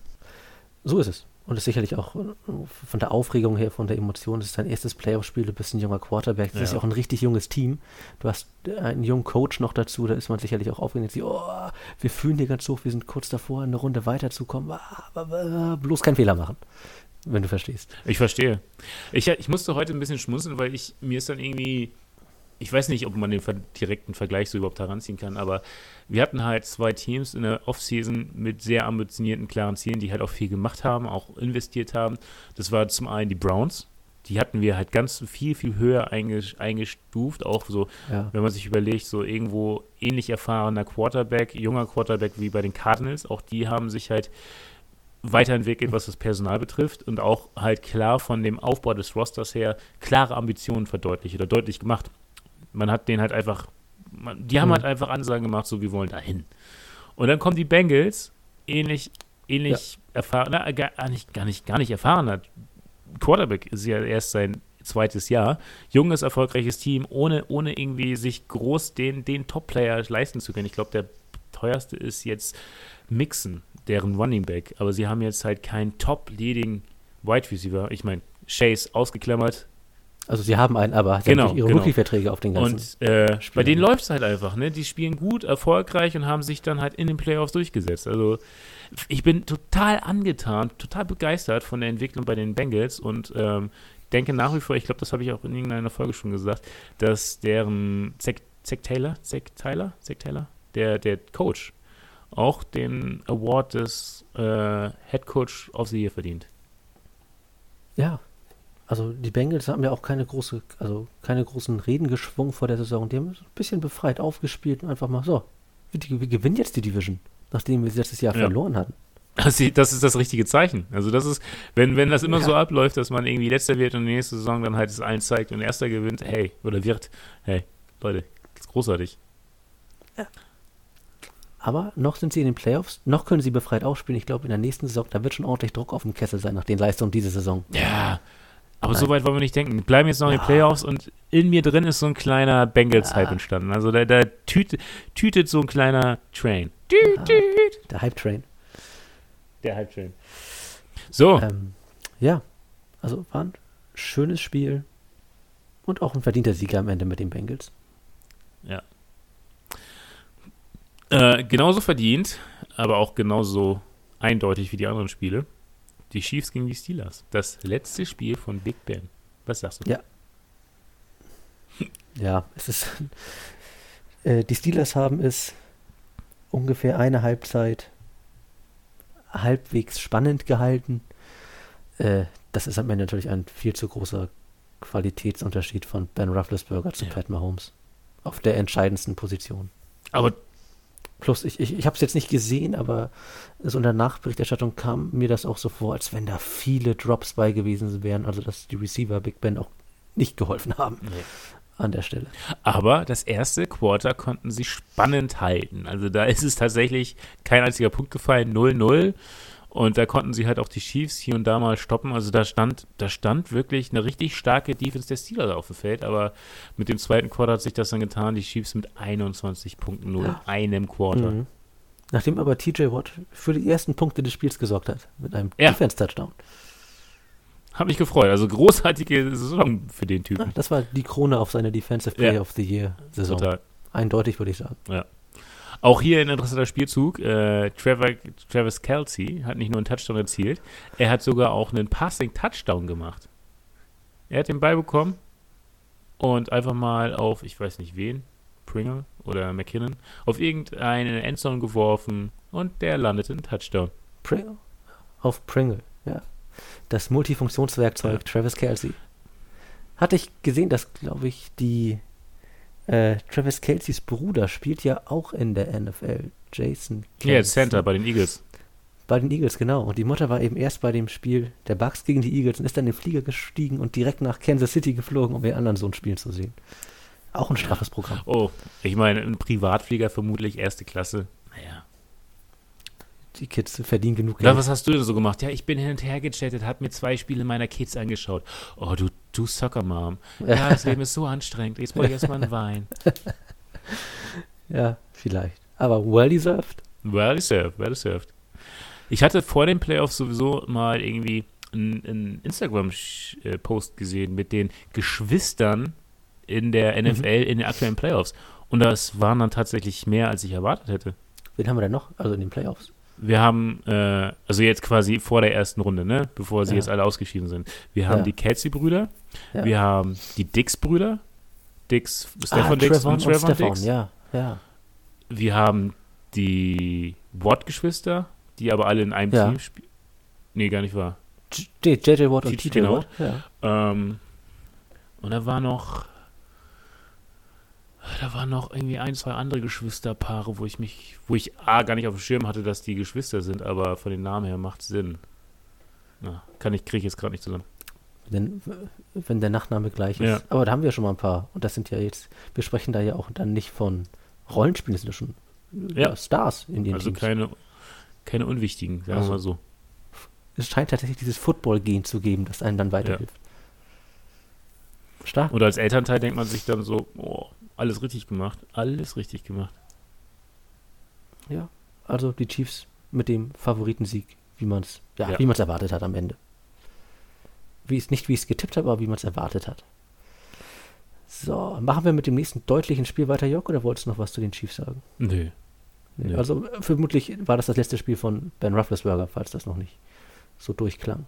S1: So ist es. Und es ist sicherlich auch äh, von der Aufregung her, von der Emotion, es ist dein erstes Playoff-Spiel, du bist ein junger Quarterback, das
S2: Ja.
S1: ist ja auch ein richtig junges Team. Du hast äh, einen jungen Coach noch dazu, da ist man sicherlich auch aufgeregt. Sie, oh, wir fühlen hier ganz hoch, wir sind kurz davor, eine Runde weiterzukommen. Ah, aber, äh, bloß keinen Fehler machen, wenn du verstehst.
S2: Ich verstehe. Ich, ich musste heute ein bisschen schmunzeln, weil ich mir ist dann irgendwie, ich weiß nicht, ob man den ver direkten Vergleich so überhaupt heranziehen kann, aber wir hatten halt zwei Teams in der Offseason mit sehr ambitionierten, klaren Zielen, die halt auch viel gemacht haben, auch investiert haben. Das war zum einen die Browns. Die hatten wir halt ganz viel, viel höher einges eingestuft, auch so,
S1: Ja.
S2: wenn man sich überlegt, so irgendwo ähnlich erfahrener Quarterback, junger Quarterback wie bei den Cardinals, auch die haben sich halt weiterentwickelt, was das Personal betrifft und auch halt klar von dem Aufbau des Rosters her klare Ambitionen verdeutlicht oder deutlich gemacht. Man hat den halt einfach, man, die haben
S1: Mhm.
S2: halt einfach Ansagen gemacht, so wir wollen dahin. Und dann kommen die Bengals, ähnlich, ähnlich erfahren, na, gar nicht, gar nicht, gar nicht erfahrener Quarterback ist ja erst sein zweites Jahr. Junges, erfolgreiches Team, ohne, ohne irgendwie sich groß den, den Top-Player leisten zu können. Ich glaube, der teuerste ist jetzt Mixon, deren Running Back. Aber sie haben jetzt halt keinen Top-Leading Wide Receiver. Ich meine, Chase ausgeklammert.
S1: Also sie haben einen, aber sie
S2: Genau,
S1: haben natürlich ihre
S2: genau.
S1: Rookie-Verträge auf den ganzen.
S2: Und äh,
S1: Spielern.
S2: bei denen läuft es halt einfach. Ne? Die spielen gut, erfolgreich und haben sich dann halt in den Playoffs durchgesetzt. Also ich bin total angetan, total begeistert von der Entwicklung bei den Bengals und ähm, denke nach wie vor, ich glaube, das habe ich auch in irgendeiner Folge schon gesagt, dass deren Zach, Zach Taylor, Zach Tyler, Zach Taylor, der, der Coach, auch den Award des äh, Head Coach of the Year verdient.
S1: Ja. Also die Bengals haben ja auch keine große, also keine großen Reden geschwungen vor der Saison. Die haben ein bisschen befreit aufgespielt und einfach mal so. Wir, wir gewinnen jetzt die Division, nachdem wir sie letztes Jahr
S2: Ja.
S1: verloren hatten.
S2: Das, das ist das richtige Zeichen. Also das ist, wenn, wenn das immer
S1: Ja.
S2: so abläuft, dass man irgendwie Letzter wird und die nächste Saison dann halt es allen zeigt und Erster gewinnt, hey, oder wird, hey, Leute, das ist großartig.
S1: Aber noch sind sie in den Playoffs, noch können sie befreit aufspielen. Ich glaube, in der nächsten Saison, da wird schon ordentlich Druck auf dem Kessel sein nach den Leistungen diese Saison.
S2: Ja, aber
S1: Nein.
S2: so weit wollen wir nicht denken. Wir bleiben jetzt noch in den
S1: Ja.
S2: Playoffs und in mir drin ist so ein kleiner Bengals-Hype
S1: Ja.
S2: entstanden. Also da, da tütet, tütet so ein kleiner Train. Tüt,
S1: Ja.
S2: tüt.
S1: Der Hype-Train.
S2: Der Hype-Train. So,
S1: Ähm, ja, also war ein schönes Spiel und auch ein verdienter Sieger am Ende mit den Bengals.
S2: äh, genauso verdient, aber auch genauso eindeutig wie die anderen Spiele. Die Chiefs gegen die Steelers. Das letzte Spiel von Big Ben. Was sagst du?
S1: Ja. Ja, es ist. Äh, die Steelers haben es ungefähr eine Halbzeit halbwegs spannend gehalten. Äh, das ist am Ende natürlich ein viel zu großer Qualitätsunterschied von Ben Roethlisberger zu
S2: Ja.
S1: Pat Mahomes. Auf der entscheidendsten Position.
S2: Aber
S1: Plus, ich, ich, ich habe es jetzt nicht gesehen, aber so in der Nachberichterstattung kam mir das auch so vor, als wenn da viele Drops bei gewesen wären, also dass die Receiver Big Ben auch nicht geholfen haben
S2: nee.
S1: an der Stelle.
S2: Aber das erste Quarter konnten sie spannend halten. Also da ist es tatsächlich kein einziger Punkt gefallen, null null. Und da konnten sie halt auch die Chiefs hier und da mal stoppen. Also da stand, da stand wirklich eine richtig starke Defense der Steelers auf dem Feld. Aber mit dem zweiten Quarter hat sich das dann getan. Die Chiefs mit einundzwanzig Punkten nur in
S1: Ja.
S2: einem Quarter.
S1: Mhm. Nachdem aber T J Watt für die ersten Punkte des Spiels gesorgt hat, mit einem
S2: Ja.
S1: Defense-Touchdown.
S2: Hat mich gefreut. Also großartige Saison für den
S1: Ja,
S2: Typen.
S1: das war die Krone auf seine Defensive Player
S2: Ja.
S1: of the Year-Saison.
S2: Total.
S1: Eindeutig, würde ich sagen.
S2: Auch hier ein interessanter Spielzug. Äh, Trevor, Travis Kelce hat nicht nur einen Touchdown erzielt, er hat sogar auch einen Passing-Touchdown gemacht. Er hat den Ball bekommen und einfach mal auf, ich weiß nicht wen, Pringle oder McKinnon, auf irgendeine Endzone geworfen und der landete einen Touchdown.
S1: Pringle? Auf Pringle, ja. Das Multifunktionswerkzeug
S2: Ja.
S1: Travis Kelce. Hatte ich gesehen, dass, glaube ich, die äh, Travis Kelces Bruder spielt ja auch in der N F L. Jason
S2: Ja, jetzt
S1: Kelce.
S2: Center bei den Eagles.
S1: Bei den Eagles, genau. Und die Mutter war eben erst bei dem Spiel der Bucks gegen die Eagles und ist dann in den Flieger gestiegen und direkt nach Kansas City geflogen, um ihren anderen Sohn spielen zu sehen. Auch ein straffes Programm.
S2: Oh, ich meine, ein Privatflieger vermutlich, erste Klasse. Naja.
S1: Die Kids verdienen genug
S2: Oder
S1: Geld.
S2: was hast du denn so gemacht? Ja, ich bin hin und her gechattet, hab mir zwei Spiele meiner Kids angeschaut. Oh, du, du Soccer-Mom. Ja, das Leben ist so anstrengend. Jetzt brauche ich erstmal einen Wein.
S1: Ja, vielleicht. Aber well deserved.
S2: Well deserved, well deserved. Ich hatte vor den Playoffs sowieso mal irgendwie einen, einen Instagram-Post gesehen mit den Geschwistern in der N F L in den aktuellen Playoffs. Und das waren dann tatsächlich mehr, als ich erwartet hätte.
S1: Wen haben wir denn noch? Also in den Playoffs.
S2: Wir haben, äh, also jetzt quasi vor der ersten Runde, ne? Bevor sie
S1: Ja.
S2: jetzt alle ausgeschieden sind. Wir haben
S1: Ja.
S2: die Kelce-Brüder,
S1: Ja.
S2: wir haben die Dix-Brüder, Dix,
S1: ah,
S2: Stefan Dix
S1: Trevon
S2: und Trevon
S1: Stefan,
S2: Dix.
S1: ja, ja.
S2: Wir haben die Watt-Geschwister, die aber alle in einem
S1: Ja.
S2: Team spielen. Nee, gar nicht wahr.
S1: J J Watt und
S2: T J
S1: T J
S2: genau.
S1: Watt. Ja.
S2: Ähm, und da war noch, da waren noch irgendwie ein, zwei andere Geschwisterpaare, wo ich mich, wo ich A, gar nicht auf dem Schirm hatte, dass die Geschwister sind, aber von den Namen her macht Sinn. Na, kann ich, kriege ich jetzt gerade nicht zusammen.
S1: Wenn, wenn der Nachname gleich ist.
S2: Ja.
S1: Aber da haben wir schon mal ein paar. Und das sind ja jetzt, wir sprechen da ja auch dann nicht von Rollenspielen, das sind ja schon äh,
S2: Ja.
S1: Stars in den
S2: Also
S1: Teams.
S2: keine, keine unwichtigen, sagen
S1: Also,
S2: wir mal so.
S1: Es scheint tatsächlich dieses Football-Gen zu geben, das einem dann weiterhilft. Stark.
S2: Und als Elternteil denkt man sich dann so, oh, alles richtig gemacht, alles richtig gemacht.
S1: Ja. Also die Chiefs mit dem Favoritensieg, wie man es ja,
S2: Ja.
S1: wie man es erwartet hat am Ende. Wie es nicht, wie ich es getippt habe, aber wie man es erwartet hat. So, machen wir mit dem nächsten deutlichen Spiel weiter, Jörg, oder wolltest du noch was zu den Chiefs sagen?
S2: Nö.
S1: Nee.
S2: Nö.
S1: Also äh, vermutlich war das das letzte Spiel von Ben Roethlisberger, falls das noch nicht so durchklang.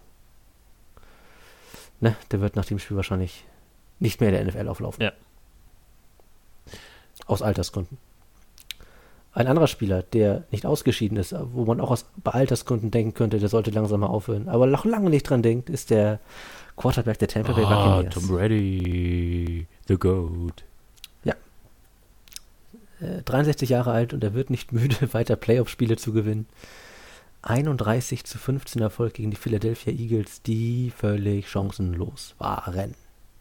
S1: Ne, der wird nach dem Spiel wahrscheinlich nicht mehr in der N F L auflaufen.
S2: Ja.
S1: Aus Altersgründen. Ein anderer Spieler, der nicht ausgeschieden ist, wo man auch aus bei Altersgründen denken könnte, der sollte langsam mal aufhören, aber noch lange nicht dran denkt, ist der Quarterback der Tampa Bay
S2: Ah,
S1: Buccaneers.
S2: Tom Brady, the GOAT.
S1: Äh, dreiundsechzig Jahre alt und er wird nicht müde, weiter Playoff-Spiele zu gewinnen. einunddreißig zu fünfzehn Erfolg gegen die Philadelphia Eagles, die völlig chancenlos waren.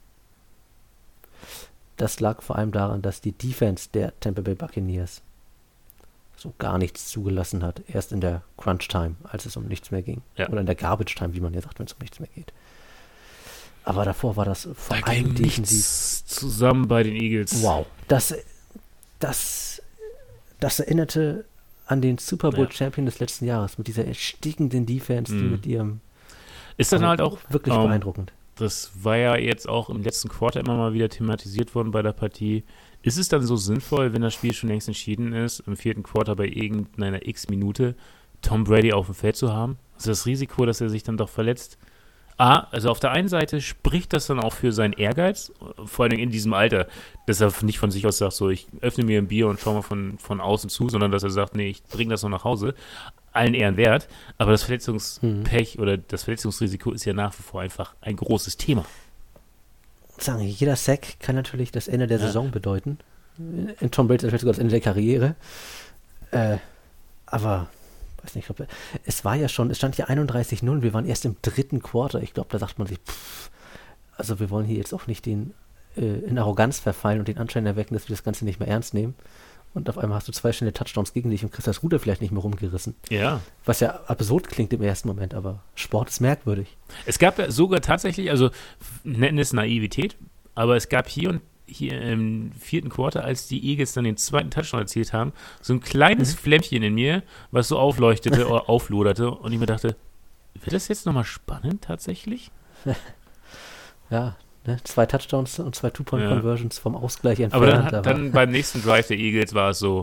S1: Das lag vor allem daran, dass die Defense der Tampa Bay Buccaneers so gar nichts zugelassen hat. Erst in der Crunch-Time, als es um nichts mehr ging.
S2: Ja.
S1: Oder in der Garbage-Time, wie man ja sagt, wenn es um nichts mehr geht. Aber davor war das vor
S2: Da
S1: allem
S2: ging
S1: defensiv.
S2: nichts zusammen bei den Eagles.
S1: Wow. Das, das, das erinnerte an den Super Bowl
S2: Ja.
S1: Champion des letzten Jahres mit dieser erstickenden Defense, die
S2: Mhm.
S1: mit ihrem
S2: Ist dann
S1: also
S2: halt auch,
S1: wirklich
S2: ähm,
S1: beeindruckend.
S2: das war ja jetzt auch im letzten Quarter immer mal wieder thematisiert worden bei der Partie. Ist es dann so sinnvoll, wenn das Spiel schon längst entschieden ist, im vierten Quarter bei irgendeiner X-Minute Tom Brady auf dem Feld zu haben? Also das Risiko, dass er sich dann doch verletzt. A, also auf der einen Seite spricht das dann auch für seinen Ehrgeiz, vor allem in diesem Alter, dass er nicht von sich aus sagt, so ich öffne mir ein Bier und schaue mal von, von außen zu, sondern dass er sagt, nee, ich bringe das noch nach Hause. Allen Ehren wert, aber das Verletzungspech oder das Verletzungsrisiko ist ja nach wie vor einfach ein großes Thema.
S1: Sagen, jeder Sack kann natürlich das Ende der
S2: Ja.
S1: Saison bedeuten. In Tom Brady vielleicht sogar das Ende der Karriere. Äh, aber, weiß nicht, ich glaube, es war ja schon, es stand ja einunddreißig null, wir waren erst im dritten Quarter. Ich glaube, da sagt man sich, pff, also wir wollen hier jetzt auch nicht den äh, in Arroganz verfallen und den Anschein erwecken, dass wir das Ganze nicht mehr ernst nehmen. Und auf einmal hast du zwei schnelle Touchdowns gegen dich und kriegst das Ruder vielleicht nicht mehr rumgerissen.
S2: Ja.
S1: Was ja absurd klingt im ersten Moment, aber Sport ist merkwürdig.
S2: Es gab ja sogar tatsächlich, also nennen es Naivität, aber es gab hier und hier im vierten Quarter, als die Eagles dann den zweiten Touchdown erzielt haben, so ein kleines
S1: Mhm.
S2: Flämmchen in mir, was so aufleuchtete oder aufloderte und ich mir dachte, wird das jetzt nochmal spannend tatsächlich?
S1: Ja, ne? Zwei Touchdowns und zwei Two-Point-Conversions vom Ausgleich
S2: Aber
S1: entfernt.
S2: dann, dann beim nächsten Drive der Eagles war es so,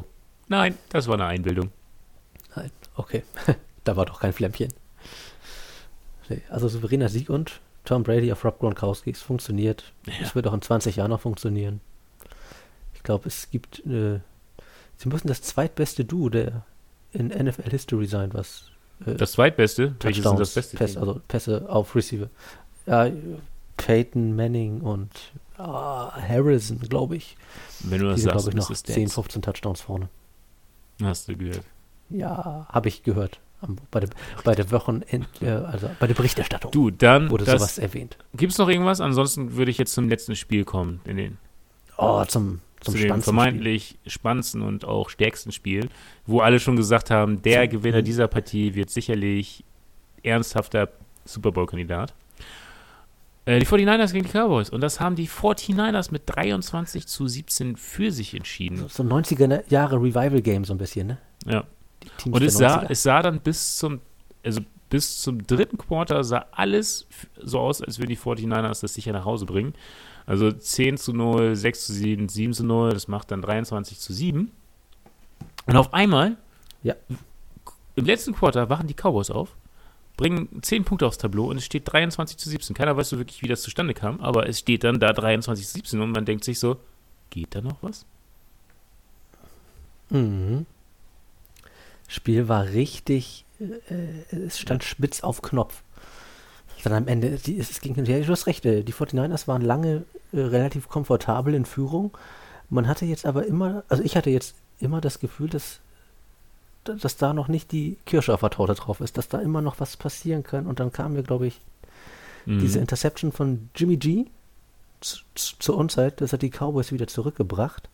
S2: Nein, das war eine Einbildung.
S1: Nein, okay. Da war doch kein Flämmchen. Nee, also souveräner Sieg und Tom Brady auf Rob Gronkowski. Es funktioniert.
S2: Ja.
S1: Es wird auch in zwanzig Jahren noch funktionieren. Ich glaube, es gibt, äh, sie müssen das zweitbeste Duo der in N F L-History sein, was äh,
S2: Das zweitbeste? Welches ist das beste
S1: Pässe,
S2: Team?
S1: also Pässe auf Receiver. Ja, Peyton Manning und ah, Harrison, glaube ich.
S2: Wenn du
S1: Die
S2: das
S1: sind,
S2: sagst,
S1: glaube ich, noch
S2: ist es
S1: zehn,
S2: Dance.
S1: fünfzehn Touchdowns vorne.
S2: Hast du gehört.
S1: Ja, habe ich gehört. Am, bei, der, bei der Wochenend, äh, also bei der Berichterstattung
S2: Du, dann
S1: wurde sowas erwähnt.
S2: Gibt es noch irgendwas? Ansonsten würde ich jetzt zum letzten Spiel kommen. In den,
S1: Oh, zum, zum
S2: zu den
S1: spannendsten
S2: vermeintlich spannendsten und auch stärksten Spiel, wo alle schon gesagt haben, der
S1: Zum-
S2: Gewinner dieser Partie wird sicherlich ernsthafter Super Bowl-Kandidat. Äh, die forty-niners gegen die Cowboys. Und das haben die forty-niners mit dreiundzwanzig zu siebzehn für sich entschieden.
S1: Spiel. So ein neunziger Jahre Revival-Game so ein bisschen, ne?
S2: Ja.
S1: Die Teams
S2: Und
S1: der
S2: es sah,
S1: neunziger.
S2: es sah dann bis zum, also bis zum dritten Quarter sah alles f- so aus, als würden die forty-niners das sicher nach Hause bringen. Also zehn zu null, sechs zu sieben, sieben zu null, das macht dann dreiundzwanzig zu sieben. Und auf einmal,
S1: Ja.
S2: im letzten Quarter wachen die Cowboys auf, bringen zehn Punkte aufs Tableau und es steht dreiundzwanzig zu siebzehn. Keiner weiß so wirklich, wie das zustande kam, aber es steht dann da dreiundzwanzig zu siebzehn und man denkt sich so, geht da noch was?
S1: Mhm. Spiel war richtig, äh, es stand spitz auf Knopf. Dann am Ende, die, es ging, ja, du hast recht, äh, die forty-niners waren lange äh, relativ komfortabel in Führung. Man hatte jetzt aber immer, also ich hatte jetzt immer das Gefühl, dass, dass da noch nicht die Kirsche auf der Torte drauf ist, dass da immer noch was passieren kann. Und dann kam mir, glaube ich,
S2: Mhm.
S1: diese Interception von Jimmy G zu, zu, zur Unzeit, das hat die Cowboys wieder zurückgebracht.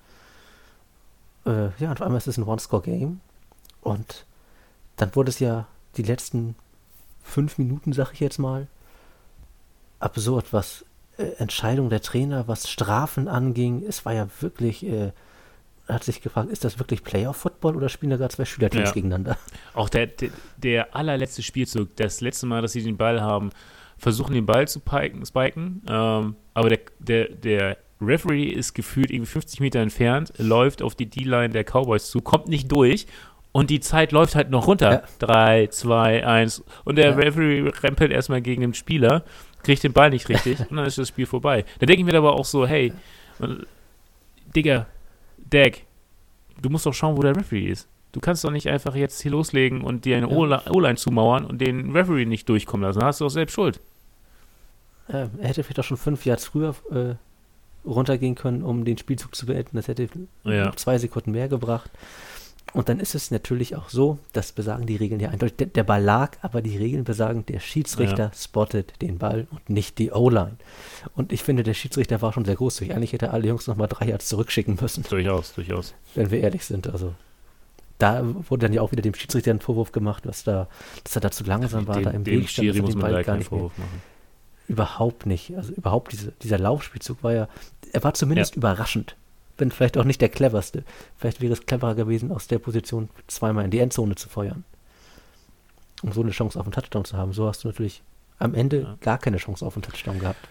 S1: Äh, ja, und auf einmal ist es ein One-Score-Game. Und dann wurde es ja die letzten fünf Minuten, sag ich jetzt mal, absurd, was äh, Entscheidung der Trainer, was Strafen anging. Es war ja wirklich, äh, hat sich gefragt, ist das wirklich Playoff-Football oder spielen da gerade zwei Schülerteams
S2: Ja.
S1: gegeneinander?
S2: Auch der, der, der allerletzte Spielzug, das letzte Mal, dass sie den Ball haben, versuchen den Ball zu piken, spiken, ähm, aber der, der, der Referee ist gefühlt irgendwie fünfzig Meter entfernt, läuft auf die D-Line der Cowboys zu, kommt nicht durch und die Zeit läuft halt noch runter.
S1: Ja.
S2: Drei, zwei, eins und der
S1: Ja.
S2: Referee rempelt erstmal gegen den Spieler, kriegt den Ball nicht richtig und dann ist das Spiel vorbei. Da denke ich mir aber auch so, hey, äh, Digga, Dag, du musst doch schauen, wo der Referee ist. Du kannst doch nicht einfach jetzt hier loslegen und dir eine
S1: Ja.
S2: O-Li- O-Line zumauern und den Referee nicht durchkommen lassen. Da hast du doch selbst Schuld.
S1: Äh, er hätte vielleicht auch schon fünf Yards früher äh, runtergehen können, um den Spielzug zu beenden. Das hätte
S2: Ja.
S1: zwei Sekunden mehr gebracht. Und dann ist es natürlich auch so, das besagen die Regeln ja eindeutig. Der, der Ball lag, aber die Regeln besagen, der Schiedsrichter
S2: Ja.
S1: spottet den Ball und nicht die O-Line. Und ich finde, der Schiedsrichter war schon sehr großzügig. Eigentlich hätte er alle Jungs nochmal drei Yards zurückschicken müssen,
S2: Durchaus, durchaus.
S1: wenn wir ehrlich sind. Also da wurde dann ja auch wieder dem Schiedsrichter ein Vorwurf gemacht, was da, dass er da zu langsam war, da
S2: Dem,
S1: im
S2: dem
S1: Weg stand, dass
S2: Schiri
S1: er
S2: muss
S1: den
S2: man
S1: Ball
S2: da
S1: gar
S2: keinen
S1: nicht mehr.
S2: Vorwurf machen.
S1: Überhaupt nicht. Also überhaupt diese, dieser Laufspielzug war ja, er war zumindest überraschend. Wenn vielleicht auch nicht der cleverste. Vielleicht wäre es cleverer gewesen, aus der Position zweimal in die Endzone zu feuern. Um so eine Chance auf einen Touchdown zu haben. So hast du natürlich am Ende
S2: Ja.
S1: gar keine Chance auf einen Touchdown gehabt.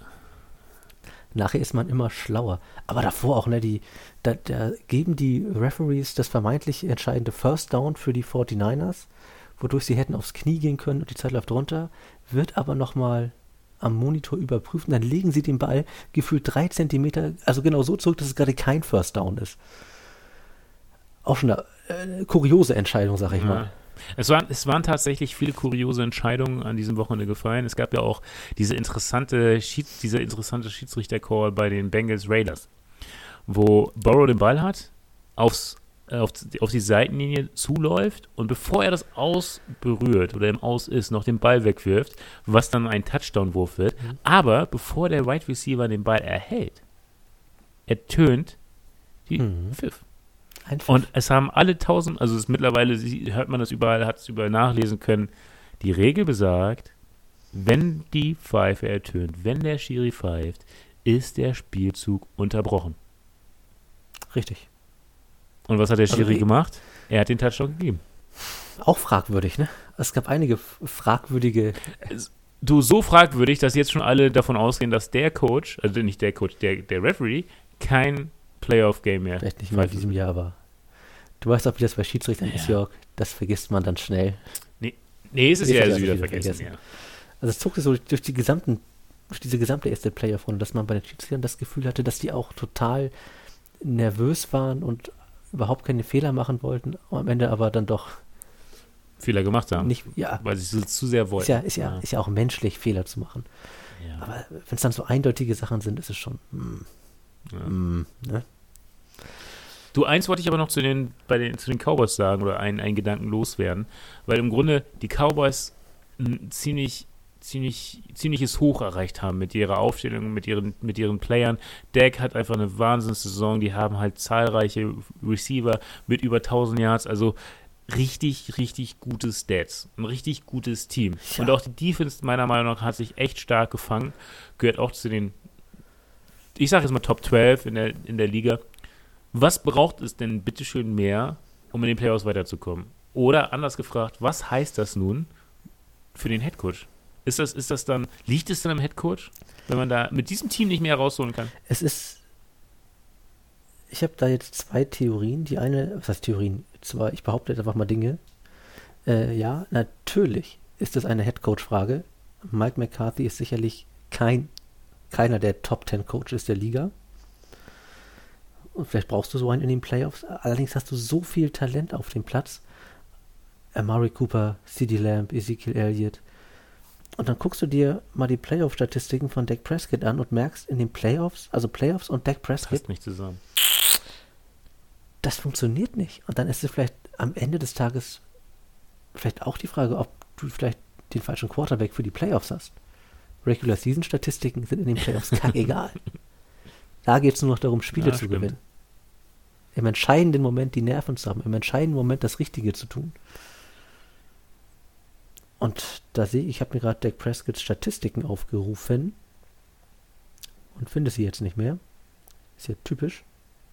S1: Nachher ist man immer schlauer. Aber davor auch, ne, die, da, da geben die Referees das vermeintlich entscheidende First Down für die forty-niners, wodurch sie hätten aufs Knie gehen können und die Zeit läuft runter, wird aber nochmal am Monitor überprüfen, dann legen sie den Ball gefühlt drei Zentimeter, also genau so zurück, dass es gerade kein First Down ist. Auch schon eine äh, kuriose Entscheidung, sag ich
S2: Ja.
S1: mal.
S2: Es waren, es waren tatsächlich viele kuriose Entscheidungen an diesem Wochenende gefallen. Es gab ja auch diese interessante Schieds, dieser interessante Schiedsrichter-Call bei den Bengals Raiders, wo Burrow den Ball hat, aufs, äh, auf, auf die Seitenlinie zuläuft und bevor er das Aus berührt oder im Aus ist, noch den Ball wegwirft, was dann ein Touchdown-Wurf wird.
S1: Mhm.
S2: Aber bevor der Wide Receiver den Ball erhält, ertönt die
S1: Mhm.
S2: Pfiff.
S1: Ein Pfiff.
S2: Und es haben alle tausend, also es mittlerweile sie- hört man das überall, hat es überall nachlesen können. Die Regel besagt, wenn die Pfeife ertönt, wenn der Schiri pfeift, ist der Spielzug unterbrochen.
S1: Richtig.
S2: Und was hat der
S1: Also
S2: Schiri
S1: die-
S2: gemacht? Er hat den Touchdown gegeben.
S1: Auch fragwürdig, ne? Es gab einige f- fragwürdige.
S2: Du, so fragwürdig, dass jetzt schon alle davon ausgehen, dass der Coach, also nicht der Coach, der, der Referee, kein Playoff-Game mehr
S1: Vielleicht nicht mal in
S2: pfeifen
S1: diesem Jahr, aber Du weißt auch, wie das bei Schiedsrichtern
S2: Ja.
S1: ist, Jörg. Das vergisst man dann schnell.
S2: Nee, nee es ist
S1: Ist
S2: ja
S1: ja
S2: also
S1: also
S2: wieder
S1: wieder
S2: vergessen,
S1: vergessen.
S2: ja.
S1: Also es zog sich so durch die gesamten, durch diese gesamte erste Playoff-Runde, dass man bei den Schiedsrichtern das Gefühl hatte, dass die auch total nervös waren und überhaupt keine Fehler machen wollten, am Ende aber dann doch
S2: Fehler gemacht haben,
S1: nicht, ja,
S2: weil sie es zu sehr wollten.
S1: ist ja, ist ja, ist ja auch menschlich, Fehler zu machen.
S2: Ja.
S1: Aber wenn es dann so eindeutige Sachen sind, ist es schon, hm,
S2: Ja.
S1: hm, ne?
S2: Du, eins wollte ich aber noch zu den, bei den, zu den Cowboys sagen oder einen, einen Gedanken loswerden, weil im Grunde die Cowboys ein ziemlich, ziemlich, ziemliches Hoch erreicht haben mit ihrer Aufstellung, mit ihren, mit ihren Playern. Dak hat einfach eine Wahnsinnssaison, die haben halt zahlreiche Receiver mit über tausend Yards, also richtig, richtig gute Stats, ein richtig gutes Team.
S1: Ja.
S2: Und auch die Defense meiner Meinung nach hat sich echt stark gefangen, gehört auch zu den, ich sage jetzt mal Top zwölf in der, in der Liga. Was braucht es denn bitteschön mehr, um in den Playoffs weiterzukommen? Oder anders gefragt, was heißt das nun für den Headcoach? Ist das, ist das dann, liegt es dann am Headcoach, wenn man da mit diesem Team nicht mehr rausholen kann?
S1: Es ist, ich habe da jetzt zwei Theorien. Die eine, was heißt Theorien? Zwei, ich behaupte jetzt einfach mal Dinge. Äh, ja, natürlich ist das eine Headcoach-Frage. Mike McCarthy ist sicherlich kein, keiner der Top Ten Coaches der Liga. Und vielleicht brauchst du so einen in den Playoffs. Allerdings hast du so viel Talent auf dem Platz. Amari Cooper, CeeDee Lamb, Ezekiel Elliott. Und dann guckst du dir mal die Playoff-Statistiken von Dak Prescott an und merkst in den Playoffs, also Playoffs und Dak Prescott,
S2: Passt nicht zusammen.
S1: das funktioniert nicht. Und dann ist es vielleicht am Ende des Tages vielleicht auch die Frage, ob du vielleicht den falschen Quarterback für die Playoffs hast. Regular-Season-Statistiken sind in den Playoffs kackegal. Da geht es nur noch darum, Spiele
S2: Ja,
S1: zu
S2: stimmt.
S1: gewinnen. Im entscheidenden Moment die Nerven zu haben, im entscheidenden Moment das Richtige zu tun. Und da sehe ich, ich habe mir gerade Dak Prescotts Statistiken aufgerufen und finde sie jetzt nicht mehr. Ist ja typisch.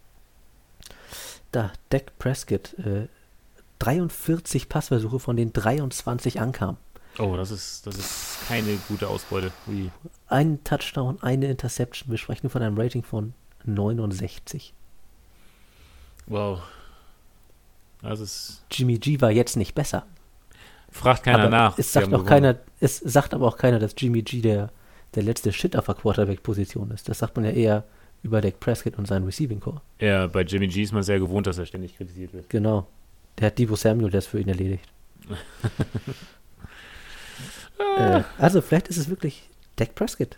S1: Da Dak Prescott äh, dreiundvierzig Passversuche von den dreiundzwanzig ankamen.
S2: Oh, das ist, das ist keine gute Ausbeute. Ui.
S1: Ein Touchdown, eine Interception. Wir sprechen von einem Rating von neunundsechzig.
S2: Wow. Das ist,
S1: Jimmy G war jetzt nicht besser.
S2: fragt keiner
S1: aber
S2: nach.
S1: Es
S2: Sie
S1: sagt,
S2: haben
S1: auch
S2: gewonnen.
S1: keiner, es sagt aber auch keiner, dass Jimmy G der, der letzte Shit auf der Quarterback-Position ist. Das sagt man ja eher über Dak Prescott und seinen Receiving Core.
S2: Ja, bei Jimmy G ist man sehr gewohnt, dass er ständig kritisiert wird.
S1: Genau. Der hat Deebo Samuel das für ihn erledigt. äh, also vielleicht ist es wirklich Dak Prescott.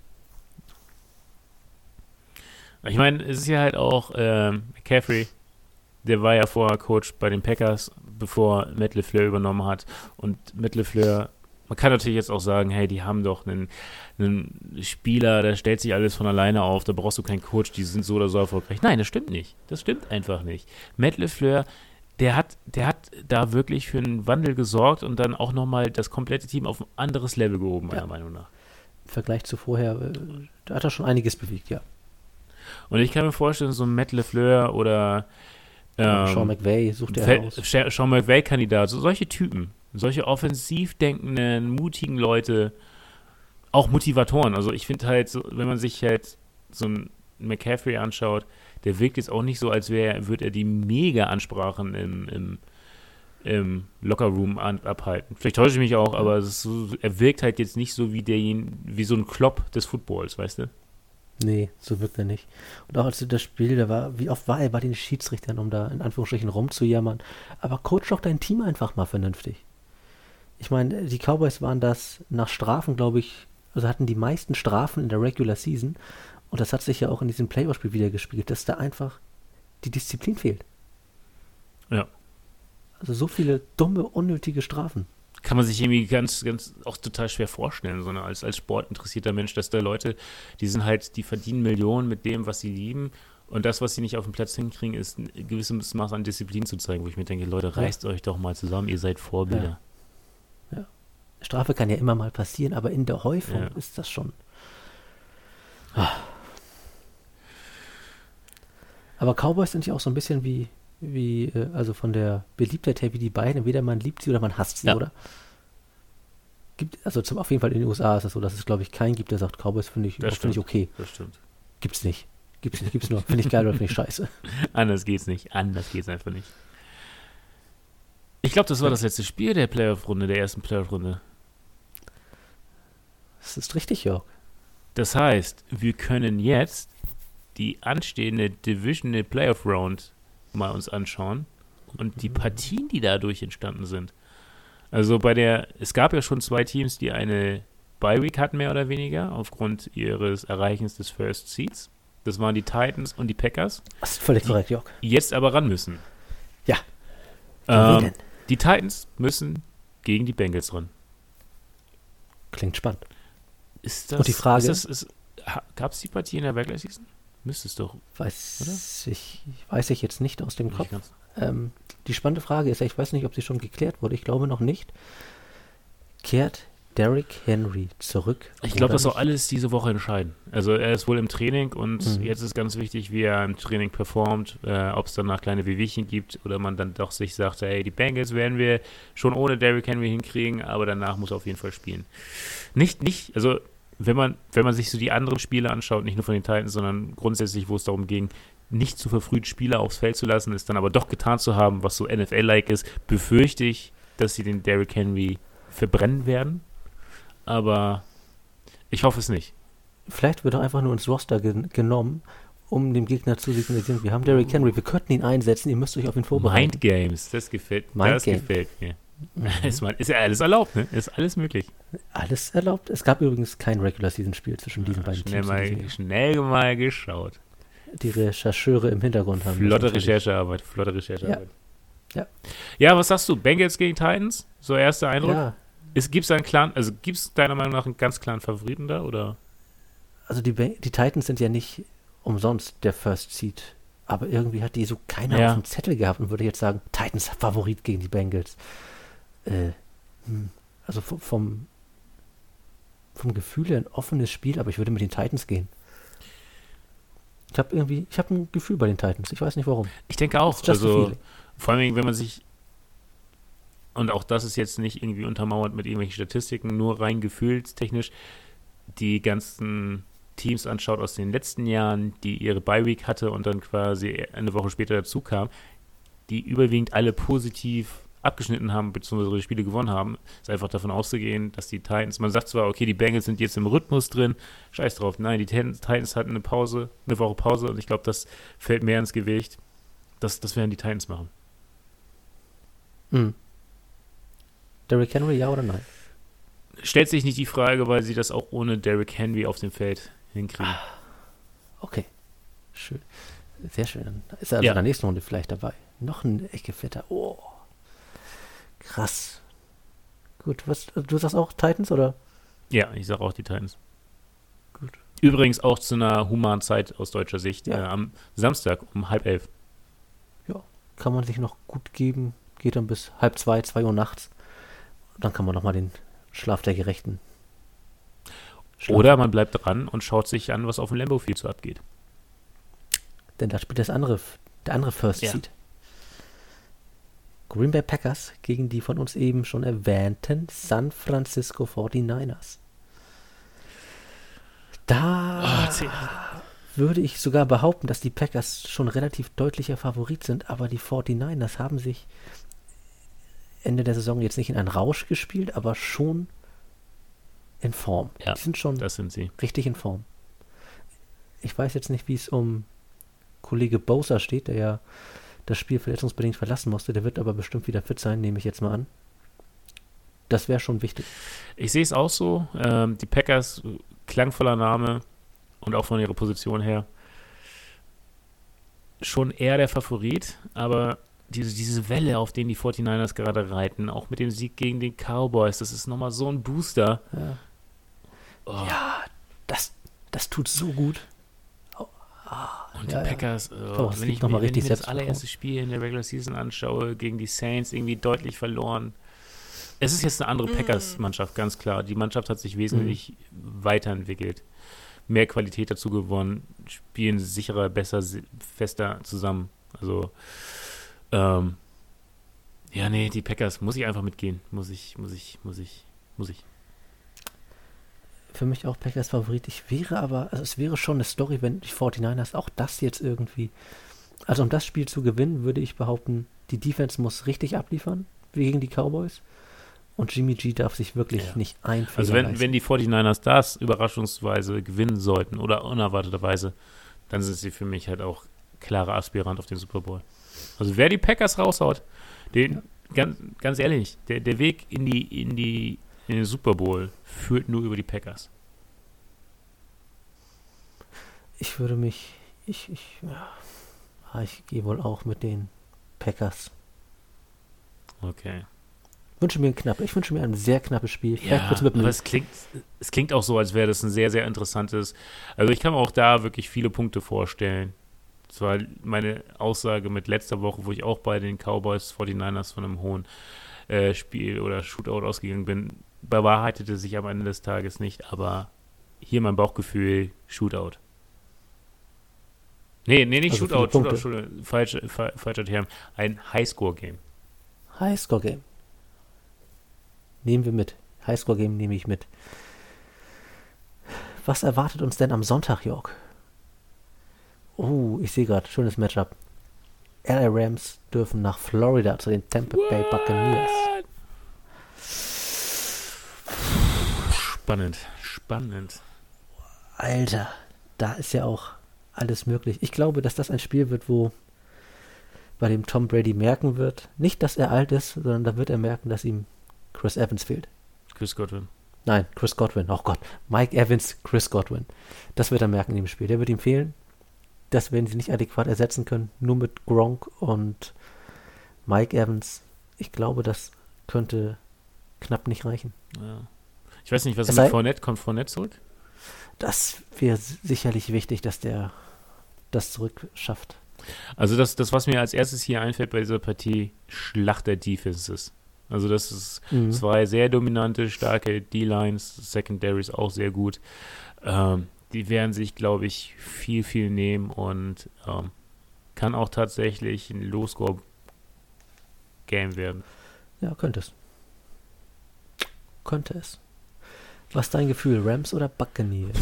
S2: Ich meine, es ist ja halt auch ähm, McCaffrey, der war ja vorher Coach bei den Packers, bevor Matt LeFleur übernommen hat. Und Matt LeFleur, man kann natürlich jetzt auch sagen, hey, die haben doch einen, einen Spieler, da stellt sich alles von alleine auf, da brauchst du keinen Coach, die sind so oder so erfolgreich. Nein, das stimmt nicht. Das stimmt einfach nicht. Matt LeFleur, der hat, der hat da wirklich für einen Wandel gesorgt und dann auch nochmal das komplette Team auf ein anderes Level gehoben, meiner
S1: Ja.
S2: Meinung nach.
S1: Im Vergleich zu vorher, äh, da hat er schon einiges bewegt, ja.
S2: Und ich kann mir vorstellen, so ein Matt LeFleur oder ähm,
S1: Sean McVay sucht er
S2: Fe-
S1: heraus.
S2: Sha- Sean McVay-Kandidat, so solche Typen, solche offensiv denkenden, mutigen Leute, auch Motivatoren. Also ich finde halt, so, wenn man sich halt so einen McCaffrey anschaut, der wirkt jetzt auch nicht so, als wäre, würde er die Mega-Ansprachen im, im, im Lockerroom an, abhalten. Vielleicht täusche ich mich auch, aber es ist so, er wirkt halt jetzt nicht so wie derjen, wie so ein Klopp des Footballs, weißt du?
S1: Nee, so wirkt er nicht. Und auch als das Spiel, da war, wie oft war er bei den Schiedsrichtern, um da in Anführungsstrichen rumzujammern. Aber coach doch dein Team einfach mal vernünftig. Ich meine, die Cowboys waren das nach Strafen, glaube ich, also hatten die meisten Strafen in der Regular Season. Und das hat sich ja auch in diesem Playoff-Spiel wieder gespiegelt, dass da einfach die Disziplin fehlt.
S2: Ja.
S1: Also so viele dumme, unnötige Strafen.
S2: Kann man sich irgendwie ganz, ganz auch total schwer vorstellen, sondern als, als sportinteressierter Mensch, dass da Leute, die sind halt, die verdienen Millionen mit dem, was sie lieben. Und das, was sie nicht auf dem Platz hinkriegen, ist ein gewisses Maß an Disziplin zu zeigen, wo ich mir denke, Leute, reißt euch doch mal zusammen, ihr seid Vorbilder.
S1: Ja. Ja. Strafe kann ja immer mal passieren, aber in der Häufung
S2: Ja.
S1: ist das schon. Aber Cowboys sind ja auch so ein bisschen wie, wie, äh, also von der Beliebtheit her wie die beiden. Entweder man liebt sie oder man hasst sie,
S2: Ja.
S1: oder? Gibt, also zum, auf jeden Fall in den U S A ist es so, dass es, glaube ich, keinen gibt, der sagt, Cowboys finde ich,
S2: Das
S1: finde ich
S2: stimmt.
S1: okay.
S2: Das stimmt.
S1: Gibt's nicht. Gibt's nicht, gibt's nur. Finde ich geil oder finde ich scheiße.
S2: Anders geht's nicht. Anders geht's einfach nicht. Ich glaube, das war das letzte Spiel der Playoff-Runde, der ersten Playoff-Runde.
S1: Das ist richtig, Jörg.
S2: Das heißt, wir können jetzt die anstehende Divisional Playoff Round mal uns anschauen und die Partien, die dadurch entstanden sind. Also bei der, es gab ja schon zwei Teams, die eine Bye Week hatten, mehr oder weniger, aufgrund ihres Erreichens des First Seeds. Das waren die Titans und die Packers.
S1: Das ist völlig korrekt, Jörg.
S2: Die jetzt aber ran müssen.
S1: Ja.
S2: Ähm, die Titans müssen gegen die Bengals ran.
S1: Klingt spannend.
S2: Ist das,
S1: und die Frage,
S2: ist das, ist, gab es die Partie in der Regular Season? Müsste es doch.
S1: Weiß
S2: oder?
S1: ich, weiß ich jetzt nicht aus dem
S2: Nicht
S1: Kopf.
S2: ganz.
S1: Ähm, die spannende Frage ist ja, ich weiß nicht, ob sie schon geklärt wurde. Ich glaube noch nicht. Kehrt Derrick Henry zurück?
S2: Ich glaube, das soll
S1: nicht?
S2: alles diese Woche entscheiden. Also er ist wohl im Training und
S1: Mhm.
S2: jetzt ist ganz wichtig, wie er im Training performt, äh, ob es danach kleine Wehwehchen gibt oder man dann doch sich sagt, hey, die Bengals werden wir schon ohne Derrick Henry hinkriegen, aber danach muss er auf jeden Fall spielen. Nicht, nicht, also wenn man, wenn man sich so die anderen Spiele anschaut, nicht nur von den Titans, sondern grundsätzlich, wo es darum ging, nicht zu verfrüht Spieler aufs Feld zu lassen, es dann aber doch getan zu haben, was so N F L-like ist, befürchte ich, dass sie den Derrick Henry verbrennen werden. Aber ich hoffe es nicht.
S1: Vielleicht wird er einfach nur ins Roster gen- genommen, um dem Gegner zu signalisieren, wir haben Derrick Henry, wir könnten ihn einsetzen, ihr müsst euch auf ihn vorbereiten.
S2: Mind Games, das gefällt,
S1: Mind
S2: das
S1: Game.
S2: gefällt mir.
S1: Mhm.
S2: Ist, man, ist ja alles erlaubt, ne? Ist alles möglich.
S1: Alles erlaubt. Es gab übrigens kein Regular-Season-Spiel zwischen diesen beiden
S2: Schnell
S1: Teams.
S2: mal,
S1: in diesem
S2: schnell mal geschaut.
S1: Jahr. Die Rechercheure im Hintergrund haben. das
S2: Flotte
S1: natürlich-
S2: Recherchearbeit, flotte Recherchearbeit.
S1: Ja.
S2: Ja, was sagst du? Bengals gegen Titans? So erster Eindruck?
S1: Ja,
S2: Gibt es einen klaren, also gibt es deiner Meinung nach einen ganz klaren Favoriten da? Oder?
S1: also die, Ba- die Titans sind ja nicht umsonst der First Seed. Aber irgendwie hat die so keiner
S2: Ja.
S1: auf dem Zettel gehabt und würde jetzt sagen, Titans Favorit gegen die Bengals. Äh, hm, also vom, vom, vom Gefühl her ein offenes Spiel, aber ich würde mit den Titans gehen. Ich habe irgendwie, ich habe ein Gefühl bei den Titans. Ich weiß nicht warum.
S2: Ich denke auch.
S1: It's just a
S2: Also
S1: feeling.
S2: vor allem, wenn man sich, und auch das ist jetzt nicht irgendwie untermauert mit irgendwelchen Statistiken, nur rein gefühlstechnisch, die ganzen Teams anschaut aus den letzten Jahren, die ihre Bye-Week hatte und dann quasi eine Woche später dazu kam, die überwiegend alle positiv abgeschnitten haben, beziehungsweise die Spiele gewonnen haben, ist einfach davon auszugehen, dass die Titans, man sagt zwar, okay, die Bengals sind jetzt im Rhythmus drin, scheiß drauf, nein, die Titans hatten eine Pause, eine Woche Pause und ich glaube, das fällt mehr ins Gewicht. Das, das werden die Titans machen.
S1: Hm. Derrick Henry, ja oder nein?
S2: Stellt sich nicht die Frage, weil sie das auch ohne Derrick Henry auf dem Feld hinkriegen.
S1: Okay. Schön. Sehr schön. Dann ist er also
S2: Ja.
S1: in der nächsten Runde vielleicht dabei. Noch ein Ecke fetter. Oh. Krass. Gut, was, du sagst auch Titans oder?
S2: Ja, ich sage auch die Titans.
S1: Gut.
S2: Übrigens auch zu einer humanen Zeit aus deutscher Sicht.
S1: Ja.
S2: Äh, am Samstag um halb elf.
S1: Kann man sich noch gut geben. Geht dann bis halb zwei, zwei Uhr nachts. Dann kann man nochmal den Schlaf der Gerechten. Schlaf.
S2: Oder man bleibt dran und schaut sich an, was auf dem Lambeau Field so abgeht.
S1: Denn da spielt das andere, der andere First
S2: Ja.
S1: Seed. Green Bay Packers gegen die von uns eben schon erwähnten San Francisco forty-niners. Da
S2: Oh, zäh-
S1: würde ich sogar behaupten, dass die Packers schon relativ deutlicher Favorit sind, aber die forty-niners haben sich Ende der Saison jetzt nicht in einen Rausch gespielt, aber schon in Form.
S2: Ja,
S1: die sind schon
S2: Das sind sie.
S1: richtig in Form. Ich weiß jetzt nicht, wie es um Kollege Bosa steht, der ja das Spiel verletzungsbedingt verlassen musste. Der wird aber bestimmt wieder fit sein, nehme ich jetzt mal an. Das wäre schon wichtig.
S2: Ich sehe es auch so. Ähm, die Packers, äh, klangvoller Name und auch von ihrer Position her, schon eher der Favorit, aber diese, diese Welle, auf denen die forty-niners gerade reiten, auch mit dem Sieg gegen die Cowboys, das ist nochmal so ein Booster.
S1: Ja,
S2: Oh.
S1: ja das, das tut so gut.
S2: Und
S1: Ja,
S2: die
S1: ja.
S2: Packers, äh,
S1: Oh, es
S2: wenn,
S1: gibt
S2: ich
S1: noch
S2: mir,
S1: mal
S2: wenn ich
S1: richtig
S2: mir das
S1: Selbstvertrauen.
S2: allererste Spiel in der Regular Season anschaue, gegen die Saints, irgendwie deutlich verloren. Es ist jetzt eine andere Packers-Mannschaft, ganz klar. Die Mannschaft hat sich wesentlich weiterentwickelt. Mehr Qualität dazu gewonnen, spielen sicherer, besser, si- fester zusammen. Also, ähm, ja, nee, die Packers, muss ich einfach mitgehen. Muss ich, muss ich, muss ich, muss ich.
S1: Für mich auch Packers Favorit. Ich wäre aber, also es wäre schon eine Story, wenn die forty-niners auch das jetzt irgendwie, also um das Spiel zu gewinnen, würde ich behaupten, die Defense muss richtig abliefern. wie gegen die Cowboys. Und Jimmy G darf sich wirklich
S2: Ja.
S1: nicht ein Fehler
S2: Also wenn,
S1: leisten.
S2: wenn die forty-niners das überraschungsweise gewinnen sollten oder unerwarteterweise, dann sind sie für mich halt auch klarer Aspirant auf den Super Bowl. Also wer die Packers raushaut, den,
S1: Ja.
S2: ganz, ganz ehrlich, der, der Weg in die, in die in den Super Bowl führt nur über die Packers.
S1: Ich würde mich, ich, ich, ja, ah, ich gehe wohl auch mit den Packers.
S2: Okay.
S1: Wünsche mir ein knapp, ich wünsche mir ein sehr knappes Spiel. Vielleicht
S2: Ja,
S1: wird's mit
S2: aber
S1: einem,
S2: es klingt, es klingt auch so, als wäre das ein sehr, sehr interessantes. Also ich kann mir auch da wirklich viele Punkte vorstellen. Das war meine Aussage mit letzter Woche, wo ich auch bei den Cowboys forty-niners von einem hohen äh, Spiel oder Shootout ausgegangen bin. Bewahrheitete sich am Ende des Tages nicht, aber hier mein Bauchgefühl, Shootout. Nee, nee, nicht
S1: Also viele
S2: Shootout,
S1: Punkte.
S2: Shootout, Shootout, falsch, fa- falscher Term. Ein Highscore-Game.
S1: Highscore-Game. Nehmen wir mit. Highscore-Game nehme ich mit. Was erwartet uns denn am Sonntag, Jörg? Oh, ich sehe gerade, schönes Matchup. L A Rams dürfen nach Florida zu den Tampa Bay Buccaneers.
S2: Spannend, spannend.
S1: Alter, da ist ja auch alles möglich. Ich glaube, dass das ein Spiel wird, wo bei dem Tom Brady merken wird, nicht, dass er alt ist, sondern da wird er merken, dass ihm Chris Evans fehlt.
S2: Chris Godwin.
S1: Nein, Chris Godwin. Oh Gott. Mike Evans, Chris Godwin. Das wird er merken in dem Spiel. Der wird ihm fehlen. Das werden sie nicht adäquat ersetzen können. Nur mit Gronk und Mike Evans. Ich glaube, das könnte knapp nicht reichen.
S2: Ja. Ich weiß nicht, was
S1: Es
S2: mit
S1: sei-
S2: Fournette, kommt Fournette zurück?
S1: Das wäre sicherlich wichtig, dass der das zurückschafft.
S2: Also das, das, was mir als erstes hier einfällt bei dieser Partie, Schlacht der Defenses. Also das ist
S1: Mhm.
S2: zwei sehr dominante, starke D-Lines, Secondaries auch sehr gut. Ähm, die werden sich, glaube ich, viel, viel nehmen und ähm, kann auch tatsächlich ein Low-Score-Game werden.
S1: Ja, könnte es. Könnte es. Was ist dein Gefühl? Rams oder Buccaneers?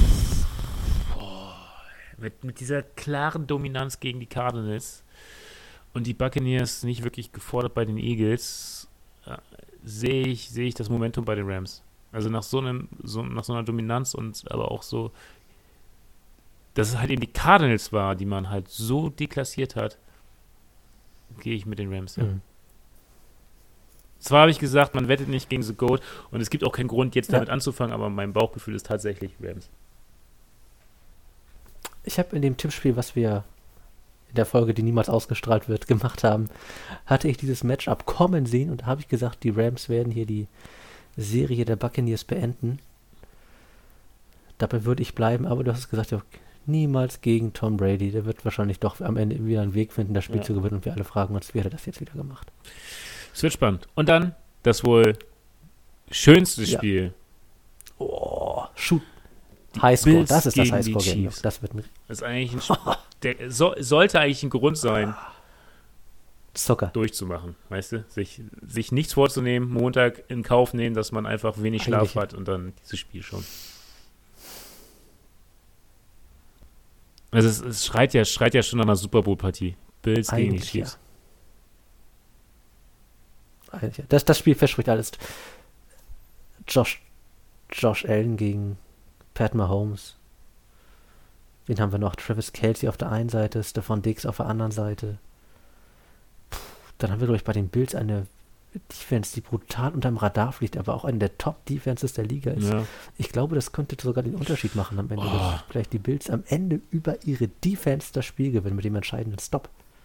S2: Mit, mit dieser klaren Dominanz gegen die Cardinals und die Buccaneers nicht wirklich gefordert bei den Eagles, äh, sehe ich, sehe ich das Momentum bei den Rams. Also nach so einem, so, nach so einer Dominanz und aber auch so, dass es halt eben die Cardinals war, die man halt so deklassiert hat, gehe ich mit den Rams. Ja.
S1: Mhm.
S2: Zwar habe ich gesagt, man wettet nicht gegen The Goat und es gibt auch keinen Grund, jetzt
S1: Ja.
S2: damit anzufangen, aber mein Bauchgefühl ist tatsächlich Rams.
S1: Ich habe in dem Tippspiel, was wir in der Folge, die niemals ausgestrahlt wird, gemacht haben, hatte ich dieses Matchup kommen sehen und da habe ich gesagt, die Rams werden hier die Serie der Buccaneers beenden. Dabei würde ich bleiben, aber du hast gesagt, ja, niemals gegen Tom Brady. Der wird wahrscheinlich doch am Ende wieder einen Weg finden, das Spiel
S2: Ja.
S1: zu gewinnen und wir alle fragen uns, wie hat er das jetzt wieder gemacht?
S2: Es wird spannend. Und dann das wohl schönste
S1: Ja.
S2: Spiel.
S1: Oh, shoot. Highscore,
S2: Bills
S1: das ist das
S2: gegen die
S1: Highscore-Game.
S2: Chiefs.
S1: Das wird ein
S2: Das ist eigentlich ein Sch- der, so, sollte eigentlich ein Grund sein,
S1: Zucker.
S2: durchzumachen, weißt du? Sich, sich nichts vorzunehmen, Montag in Kauf nehmen, dass man einfach wenig Schlaf
S1: Eigentlich-
S2: hat und dann dieses Spiel schon. Also es, es schreit ja, schreit ja schon nach einer Super Bowl-Partie. Bills gegen die
S1: Eigentlich
S2: Chiefs.
S1: ja. Eigentlich ja. Das, das Spiel verspricht alles. Josh, Josh Allen gegen Pat Mahomes. Wen haben wir noch? Travis Kelce auf der einen Seite, Stephon Diggs auf der anderen Seite. Puh, dann haben wir, glaube ich, bei den Bills eine Defense, die brutal unterm Radar fliegt, aber auch eine der Top-Defenses der Liga ist.
S2: Ja.
S1: Ich glaube, das könnte sogar den Unterschied machen am Ende,
S2: Oh.
S1: dass vielleicht die Bills am Ende über ihre Defense das Spiel gewinnen mit dem entscheidenden Stop.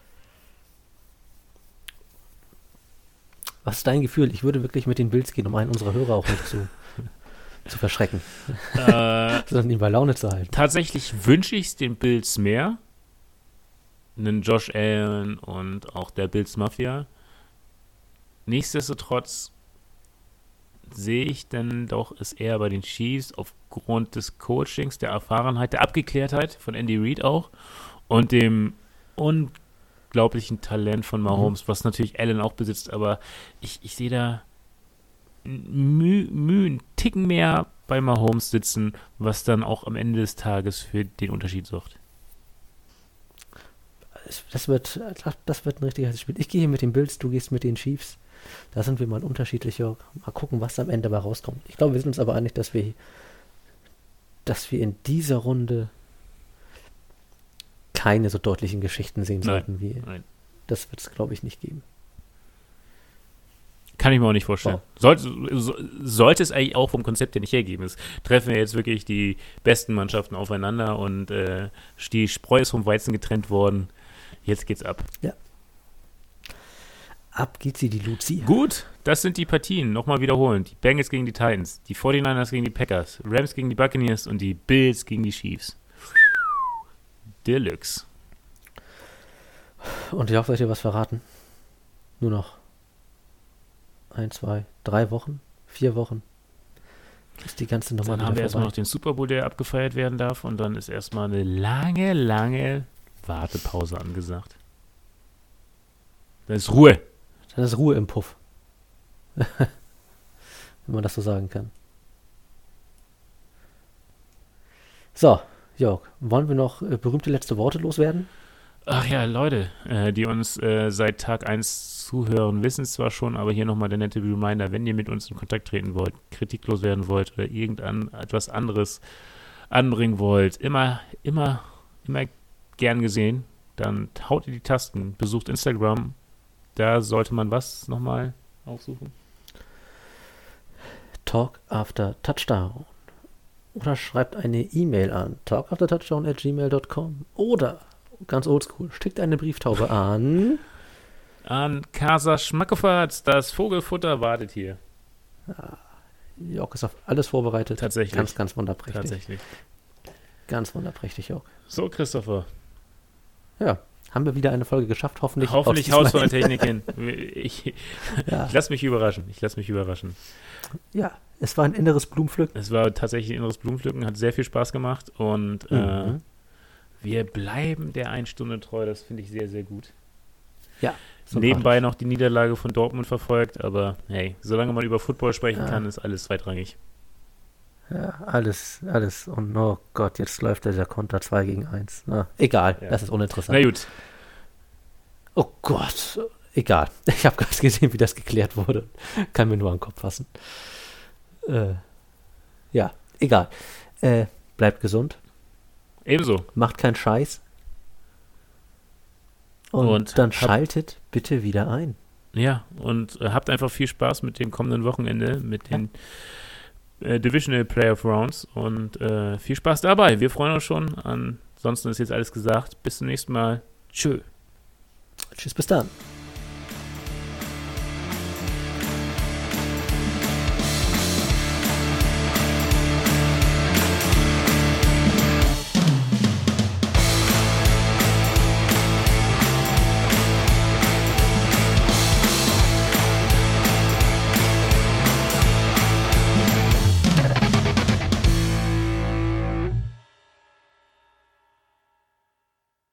S1: Was ist dein Gefühl? Ich würde wirklich mit den Bills gehen, um einen unserer Hörer auch nicht zu, zu verschrecken,
S2: äh,
S1: sondern ihn bei Laune zu halten.
S2: tatsächlich wünsche ich es den Bills mehr. Einen Josh Allen und auch der Bills Mafia. Nichtsdestotrotz sehe ich dann doch es eher bei den Chiefs aufgrund des Coachings, der Erfahrenheit, der Abgeklärtheit von Andy Reid auch und dem unglaublichen Talent von Mahomes, was natürlich Allen auch besitzt, aber ich, ich sehe da Mühe, Mühe, einen Ticken mehr bei Mahomes sitzen, was dann auch am Ende des Tages für den Unterschied sorgt.
S1: das wird, das wird ein richtiges Spiel. Ich gehe mit den Bills, du gehst mit den Chiefs. Da sind wir mal unterschiedlich. Mal gucken, was am Ende dabei rauskommt. Ich glaube, wir sind uns aber einig, dass wir, dass wir in dieser Runde keine so deutlichen Geschichten sehen
S2: Nein,
S1: sollten wie.
S2: nein.
S1: Das wird es, glaube ich, nicht geben.
S2: Kann ich mir auch nicht vorstellen.
S1: Wow.
S2: Sollte, so, sollte es eigentlich auch vom Konzept her nicht hergeben. Es treffen wir jetzt wirklich die besten Mannschaften aufeinander und äh, die Spreu ist vom Weizen getrennt worden. Jetzt geht's ab.
S1: Ja. Ab geht sie, die Luzi.
S2: Gut, das sind die Partien. Nochmal wiederholen. Die Bengals gegen die Titans, die forty-niners gegen die Packers, Rams gegen die Buccaneers und die Bills gegen die Chiefs. Deluxe.
S1: Und ich hoffe, soll ich dir was verraten? Nur noch ein, zwei, drei Wochen, vier Wochen. Ist die ganze Nummer
S2: Dann
S1: wieder
S2: haben wir erstmal
S1: vorbei.
S2: noch den Super Bowl, der abgefeiert werden darf. Und dann ist erstmal eine lange, lange Wartepause angesagt. Dann ist Ruhe.
S1: Dann ist Ruhe im Puff. Wenn man das so sagen kann. So, Jörg, wollen wir noch äh, berühmte letzte Worte loswerden?
S2: Ach ja, Leute, äh, die uns äh, seit Tag eins zuhören, wissen es zwar schon, aber hier nochmal der nette Reminder, wenn ihr mit uns in Kontakt treten wollt, kritiklos werden wollt oder irgendetwas anderes anbringen wollt, immer, immer, immer gern gesehen, dann haut ihr die Tasten, besucht Instagram, da sollte man was nochmal aufsuchen?
S1: Talk after Touchdown. Oder schreibt eine E-Mail an talkaftertouchdown at gmail dot com. Oder, ganz oldschool, schickt eine Brieftaube an.
S2: An Casa Schmackofatz, das Vogelfutter wartet hier.
S1: Jörg ist auf alles vorbereitet.
S2: Tatsächlich.
S1: Ganz, ganz wunderprächtig.
S2: Tatsächlich.
S1: Ganz wunderprächtig, Jörg.
S2: So, Christopher.
S1: Ja, haben wir wieder eine Folge geschafft. Hoffentlich.
S2: Hoffentlich
S1: haut's
S2: haut von der
S1: diesmal
S2: Technik hin. Ich,
S1: Ja.
S2: ich lasse mich überraschen. Ich lasse mich überraschen.
S1: hin. Ja, es war ein inneres Blumenpflücken.
S2: Es war tatsächlich ein inneres Blumenpflücken, hat sehr viel Spaß gemacht und äh,
S1: Mhm.
S2: wir bleiben der einen Stunde treu. Das finde ich sehr, sehr gut.
S1: Ja.
S2: Nebenbei noch die Niederlage von Dortmund verfolgt, aber hey, solange man über Football sprechen
S1: Ja.
S2: kann, ist alles zweitrangig.
S1: Ja, alles, alles. Und oh Gott, jetzt läuft der Konter zwei gegen eins. Na, egal,
S2: Ja.
S1: das ist uninteressant.
S2: Na gut,
S1: Oh Gott, egal. Ich habe gerade gesehen, wie das geklärt wurde. Kann mir nur an den Kopf fassen. Äh, ja, egal. Äh, bleibt gesund,
S2: ebenso.
S1: macht keinen Scheiß. Und,
S2: Und
S1: dann
S2: hab-
S1: schaltet bitte wieder ein.
S2: Ja, und äh, habt einfach viel Spaß mit dem kommenden Wochenende, mit den äh, Divisional Playoff Rounds und äh, viel Spaß dabei. Wir freuen uns schon. Ansonsten ist jetzt alles gesagt. Bis zum nächsten Mal. Tschö.
S1: Tschüss, bis dann.